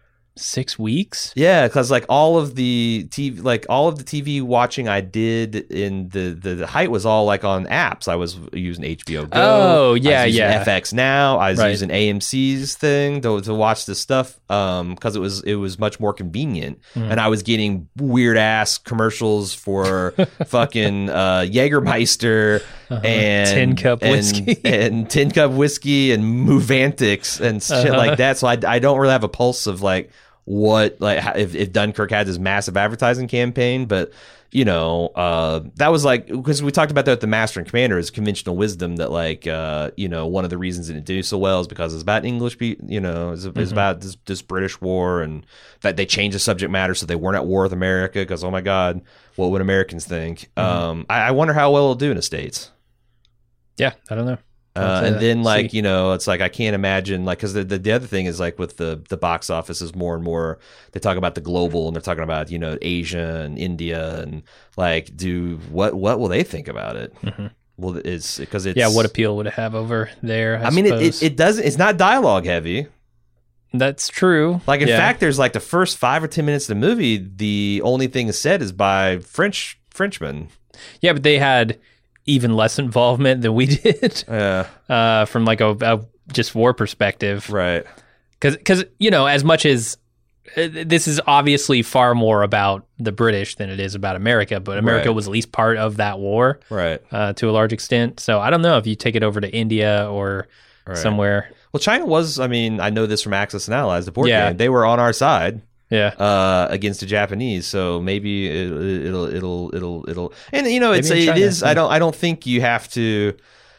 B: Six weeks?
A: Yeah, because like all of the T V, like all of the T V watching I did in the, the the height was all like on apps. I was using H B O Go.
B: Oh,
A: I
B: yeah,
A: was using
B: yeah.
A: F X Now. I was
B: Right.
A: using A M C's thing to to watch this stuff um because it was it was much more convenient,
B: Mhm.
A: and I was getting weird ass commercials for fucking uh, Jägermeister
B: Uh-huh.
A: and
B: Tin Cup
A: and-
B: whiskey.
A: and Tin Cup whiskey and Movantics and shit
B: Uh-huh.
A: like that. So I I don't really have a pulse of like what like how- if, if Dunkirk had this massive advertising campaign, but you know uh that was like because we talked about that with the Master and Commander is conventional wisdom that like uh you know one of the reasons it didn't do so well is because it's about English pe- you know it's, it's
B: Mhm.
A: about this, this British war and that they changed the subject matter so they weren't at war with America because oh my god what would Americans think.
B: Mhm.
A: um I, I wonder how well it'll do in the States.
B: Yeah, I don't know.
A: Uh,
B: I'll say
A: and
B: that.
A: then like
B: See.
A: you know it's like I can't imagine like because the, the the other thing is like with the the box office is more and more they talk about the global and they're talking about you know Asia and India and like do what what will they think about it?
B: Mhm.
A: Well, it's because it's
B: Yeah, what appeal would it have over there? I,
A: I mean it,
B: suppose?
A: it it doesn't it's not dialogue heavy.
B: That's true.
A: Like in
B: Yeah.
A: fact, there's like the first five or ten minutes of the movie, the only thing said is by French Frenchmen.
B: Yeah, but they had even less involvement than we did
A: Yeah,
B: uh, from like a, a just war perspective.
A: right.
B: Because, you know, as much as uh, this is obviously far more about the British than it is about America, but America
A: Right.
B: was at least part of that war
A: Right.
B: uh, to a large extent. So I don't know if you take it over to India or
A: Right.
B: somewhere.
A: Well, China was. I mean, I know this from Axis and Allies, the board
B: Yeah.
A: game. They were on our side.
B: Yeah.
A: uh, against the Japanese. So maybe it, it'll it'll it'll it'll and you know it's
B: Maybe in
A: it
B: China,
A: is
B: yeah.
A: I don't I don't think you have to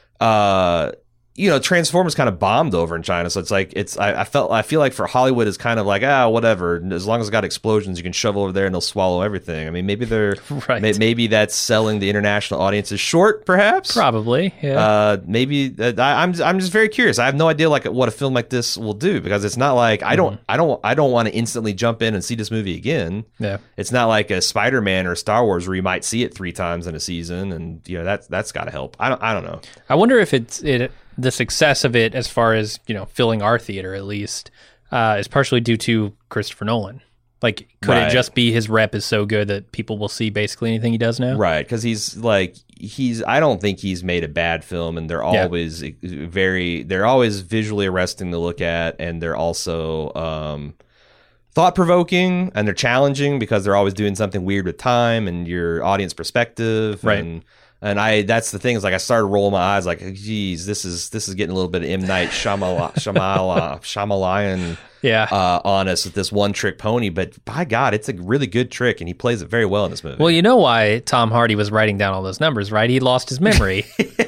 A: uh you know Transformers kind of bombed over in China, so it's like it's I, I felt I feel like for Hollywood is kind of like ah whatever, as long as it's got explosions you can shove over there and they'll swallow everything. I mean maybe they're
B: Right.
A: may, maybe that's selling the international audiences short perhaps.
B: Probably. Yeah.
A: Uh, maybe uh, I, I'm I'm just very curious. I have no idea like what a film like this will do because it's not like I don't I don't I don't want to instantly jump in and see this movie again.
B: yeah.
A: It's not like a Spider-Man or Star Wars where you might see it three times in a season, and you know that's that's got to help. I don't I don't know.
B: I wonder if it's it the success of it as far as, you know, filling our theater at least, uh, is partially due to Christopher Nolan. Like, could
A: Right.
B: it just be his rep is so good that people will see basically anything he does now?
A: Right, because he's like he's. I don't think he's made a bad film, and they're
B: Yeah.
A: always very. They're always visually arresting to look at, and they're also um, thought provoking, and they're challenging because they're always doing something weird with time and your audience perspective,
B: Right.
A: And and I that's the thing is like I started rolling my eyes like, geez, this is this is getting a little bit of M Night Shyamala, Shyamala, Shyamalan.
B: Yeah.
A: Uh, on us with this one trick pony, but by God, it's a really good trick, and he plays it very well in this movie.
B: Well, you know why Tom Hardy was writing down all those numbers, right? He lost his memory.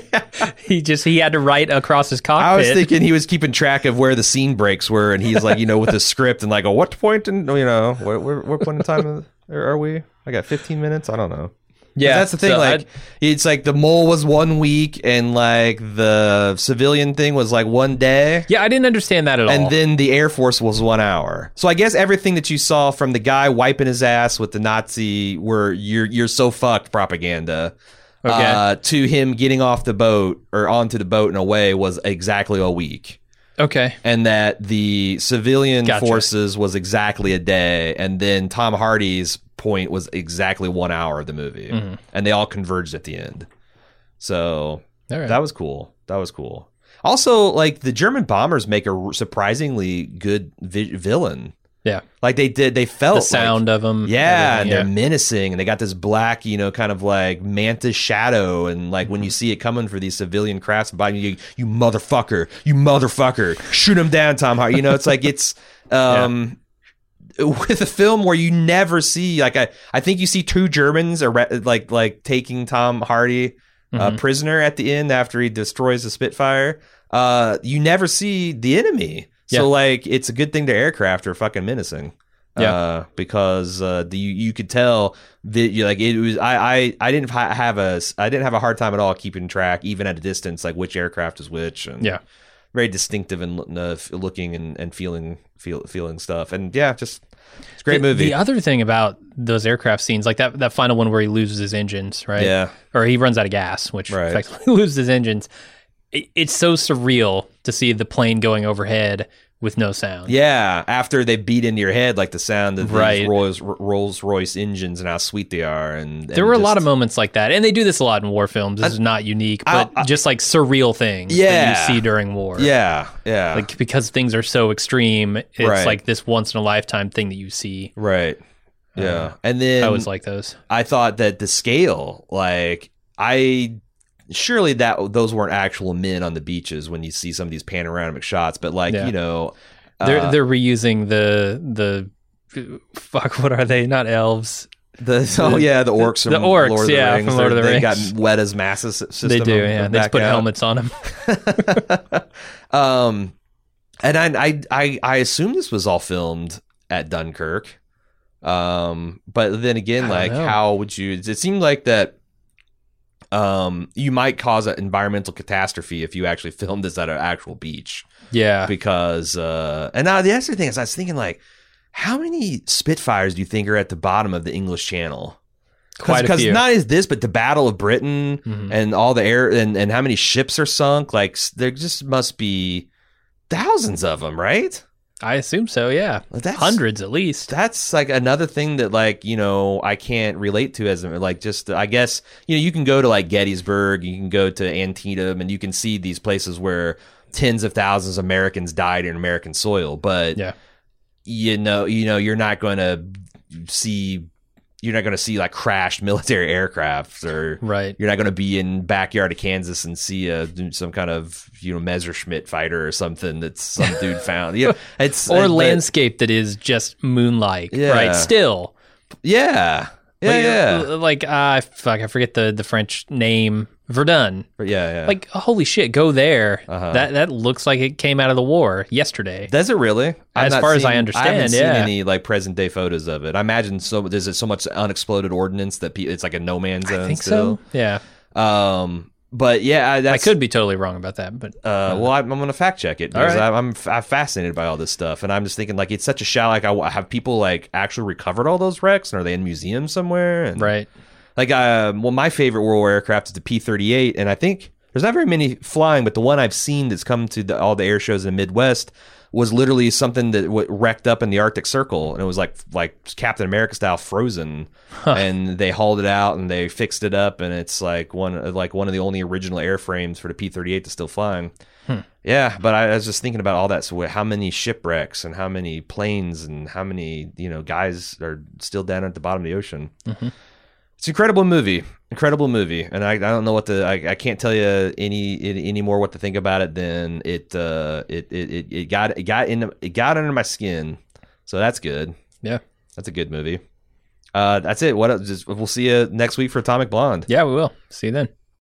B: he just he had to write across his cockpit.
A: I was thinking he was keeping track of where the scene breaks were, and he's like, you know, with the script and like, oh, what point in, you know, what, what, what point in time are we? I got fifteen minutes. I don't know.
B: yeah,
A: That's the thing.
B: so
A: like,
B: I'd-
A: it's like the mole was one week, and like the civilian thing was like one day.
B: yeah, I didn't understand that at all.
A: And then the Air Force was one hour. So I guess everything that you saw from the guy wiping his ass with the Nazi were you're you're so fucked propaganda.
B: Okay.
A: Uh, to him getting off the boat or onto the boat and away was exactly a week.
B: okay,
A: And that the civilian
B: Gotcha.
A: forces was exactly a day. And then Tom Hardy's point was exactly one hour of the movie.
B: Mhm.
A: And they all converged at the end. So
B: all right.
A: that was cool. That was cool. Also, like the German bombers make a r- surprisingly good vi- villain.
B: yeah,
A: Like they did, they felt
B: the sound
A: like,
B: of them.
A: yeah, and
B: everything,
A: they're menacing, and they got this black, you know, kind of like mantis shadow, and like when you see it coming for these civilian crafts, by you, you motherfucker, you motherfucker, shoot him down, Tom Hardy. You know, it's like it's um. With a film where you never see like I, I think you see two Germans arre- like like taking Tom Hardy uh,
B: Mhm.
A: prisoner at the end after he destroys the Spitfire. Uh, you never see the enemy, so
B: Yeah.
A: like it's a good thing their aircraft are fucking menacing.
C: Yeah.
A: uh, because uh, the, you you could tell that you like it was. I, I I didn't ha- have a I didn't have a hard time at all keeping track, even at a distance, like which aircraft is which. And
C: Yeah.
A: very distinctive and uh, looking and, and feeling feel, feeling stuff. And yeah, just it's a great
C: the,
A: movie.
C: The other thing about those aircraft scenes, like that that final one where he loses his engines, right?
A: Yeah.
C: Or he runs out of gas, which
A: Right.
C: effectively loses his engines. It, it's so surreal to see the plane going overhead with no sound.
A: Yeah, after they beat into your head, like the sound of
C: Right.
A: these Rolls, Rolls Royce engines and how sweet they are. And, and
C: There were a
A: just-
C: lot of moments like that, and they do this a lot in war films. This is not unique, but
A: I- I-
C: just like surreal things
A: Yeah.
C: that you see during war.
A: Yeah, yeah.
C: Like because things are so extreme, it's
A: Right.
C: like this once in a lifetime thing that you see.
A: right. Yeah. and then
C: I always like those.
A: I thought that the scale, like, I surely that those weren't actual men on the beaches when you see some of these panoramic shots, but like,
C: Yeah.
A: you know,
C: They're
A: uh,
C: they're reusing the the fuck. What are they? Not elves.
A: the oh yeah, the orcs from
C: the orcs,
A: Lord of the
C: yeah,
A: Rings.
C: from Lord of the
A: They
C: Rings.
A: got Weta's massive system.
C: They do.
A: of-
C: Yeah,
A: of
C: they just
A: back
C: put
A: out.
C: helmets on them.
A: Um, and I, I, I, I assume this was all filmed at Dunkirk. Um, but then again,
C: I don't
A: like,
C: know.
A: how would you? It seemed like that. Um, you might cause an environmental catastrophe if you actually filmed this at an actual beach,
C: Yeah.
A: because. Uh, and now the other thing is, I was thinking, like, how many Spitfires do you think are at the bottom of the English Channel?
C: Quite a
A: Because
C: few.
A: not is this, but the Battle of Britain
C: Mhm.
A: and all the air and, and how many ships are sunk. Like, s- there just must be thousands of them, right?
C: I assume so. Yeah.
A: Like, that's-
C: Hundreds at least.
A: That's like another thing that, like, you know, I can't relate to as like just I guess, you know, you can go to like Gettysburg, you can go to Antietam, and you can see these places where tens of thousands of Americans died in American soil, but
C: Yeah.
A: you know, you know, you're not going to see. You're not going to see like crashed military aircraft, or
C: Right.
A: you're not going to be in backyard of Kansas and see a, some kind of, you know, Messerschmitt fighter or something that's some dude found. Yeah, it's
C: Or
A: but-
C: landscape that is just moon-like.
A: Yeah.
C: Right. Still.
A: Yeah, yeah,
C: like,
A: yeah,
C: uh, Like uh, fuck, I forget the the French name. Verdun.
A: But yeah, yeah.
C: Like holy shit, go there.
A: Uh-huh.
C: That that looks like it came out of the war yesterday.
A: Does it really? I've
C: As
A: not
C: far as I
A: seen-
C: understand,
A: I haven't
C: yeah.
A: seen any like present day photos of it. I imagine so. There's so much unexploded ordnance that pe- it's like a no man's zone.
C: I think
A: still.
C: so. Yeah.
A: Um, but yeah, I-
C: I
A: that's,
C: could be totally wrong about that, but
A: Uh, well, I'm, I'm going to fact check it
C: All
A: because
C: right.
A: I'm, I'm, f- I'm fascinated by all this stuff, and I'm just thinking like it's such a shot. Like, I I have people like actually recovered all those wrecks, and are they in museums somewhere? And,
C: right.
A: Like, uh, well, my favorite World War aircraft is the P thirty-eight, and I think there's not very many flying, but the one I've seen that's come to the, all the air shows in the Midwest was literally something that w- wrecked up in the Arctic Circle, and it was like like Captain America style frozen, and they hauled it out and they fixed it up, and it's like one like one of the only original airframes for the P thirty-eight that's still flying. Yeah, but I was just thinking about all that. So how many shipwrecks and how many planes and how many, you know, guys are still down at the bottom of the ocean. It's an incredible movie, incredible movie, and I, I don't know what to I, I can't tell you any any more what to think about it than it uh it it, it, it got it got in it got under my skin, so that's good.
C: Yeah.
A: That's a good movie. Uh, that's it. What else? Just, we'll see you next week for Atomic Blonde.
C: Yeah, we will. See you then.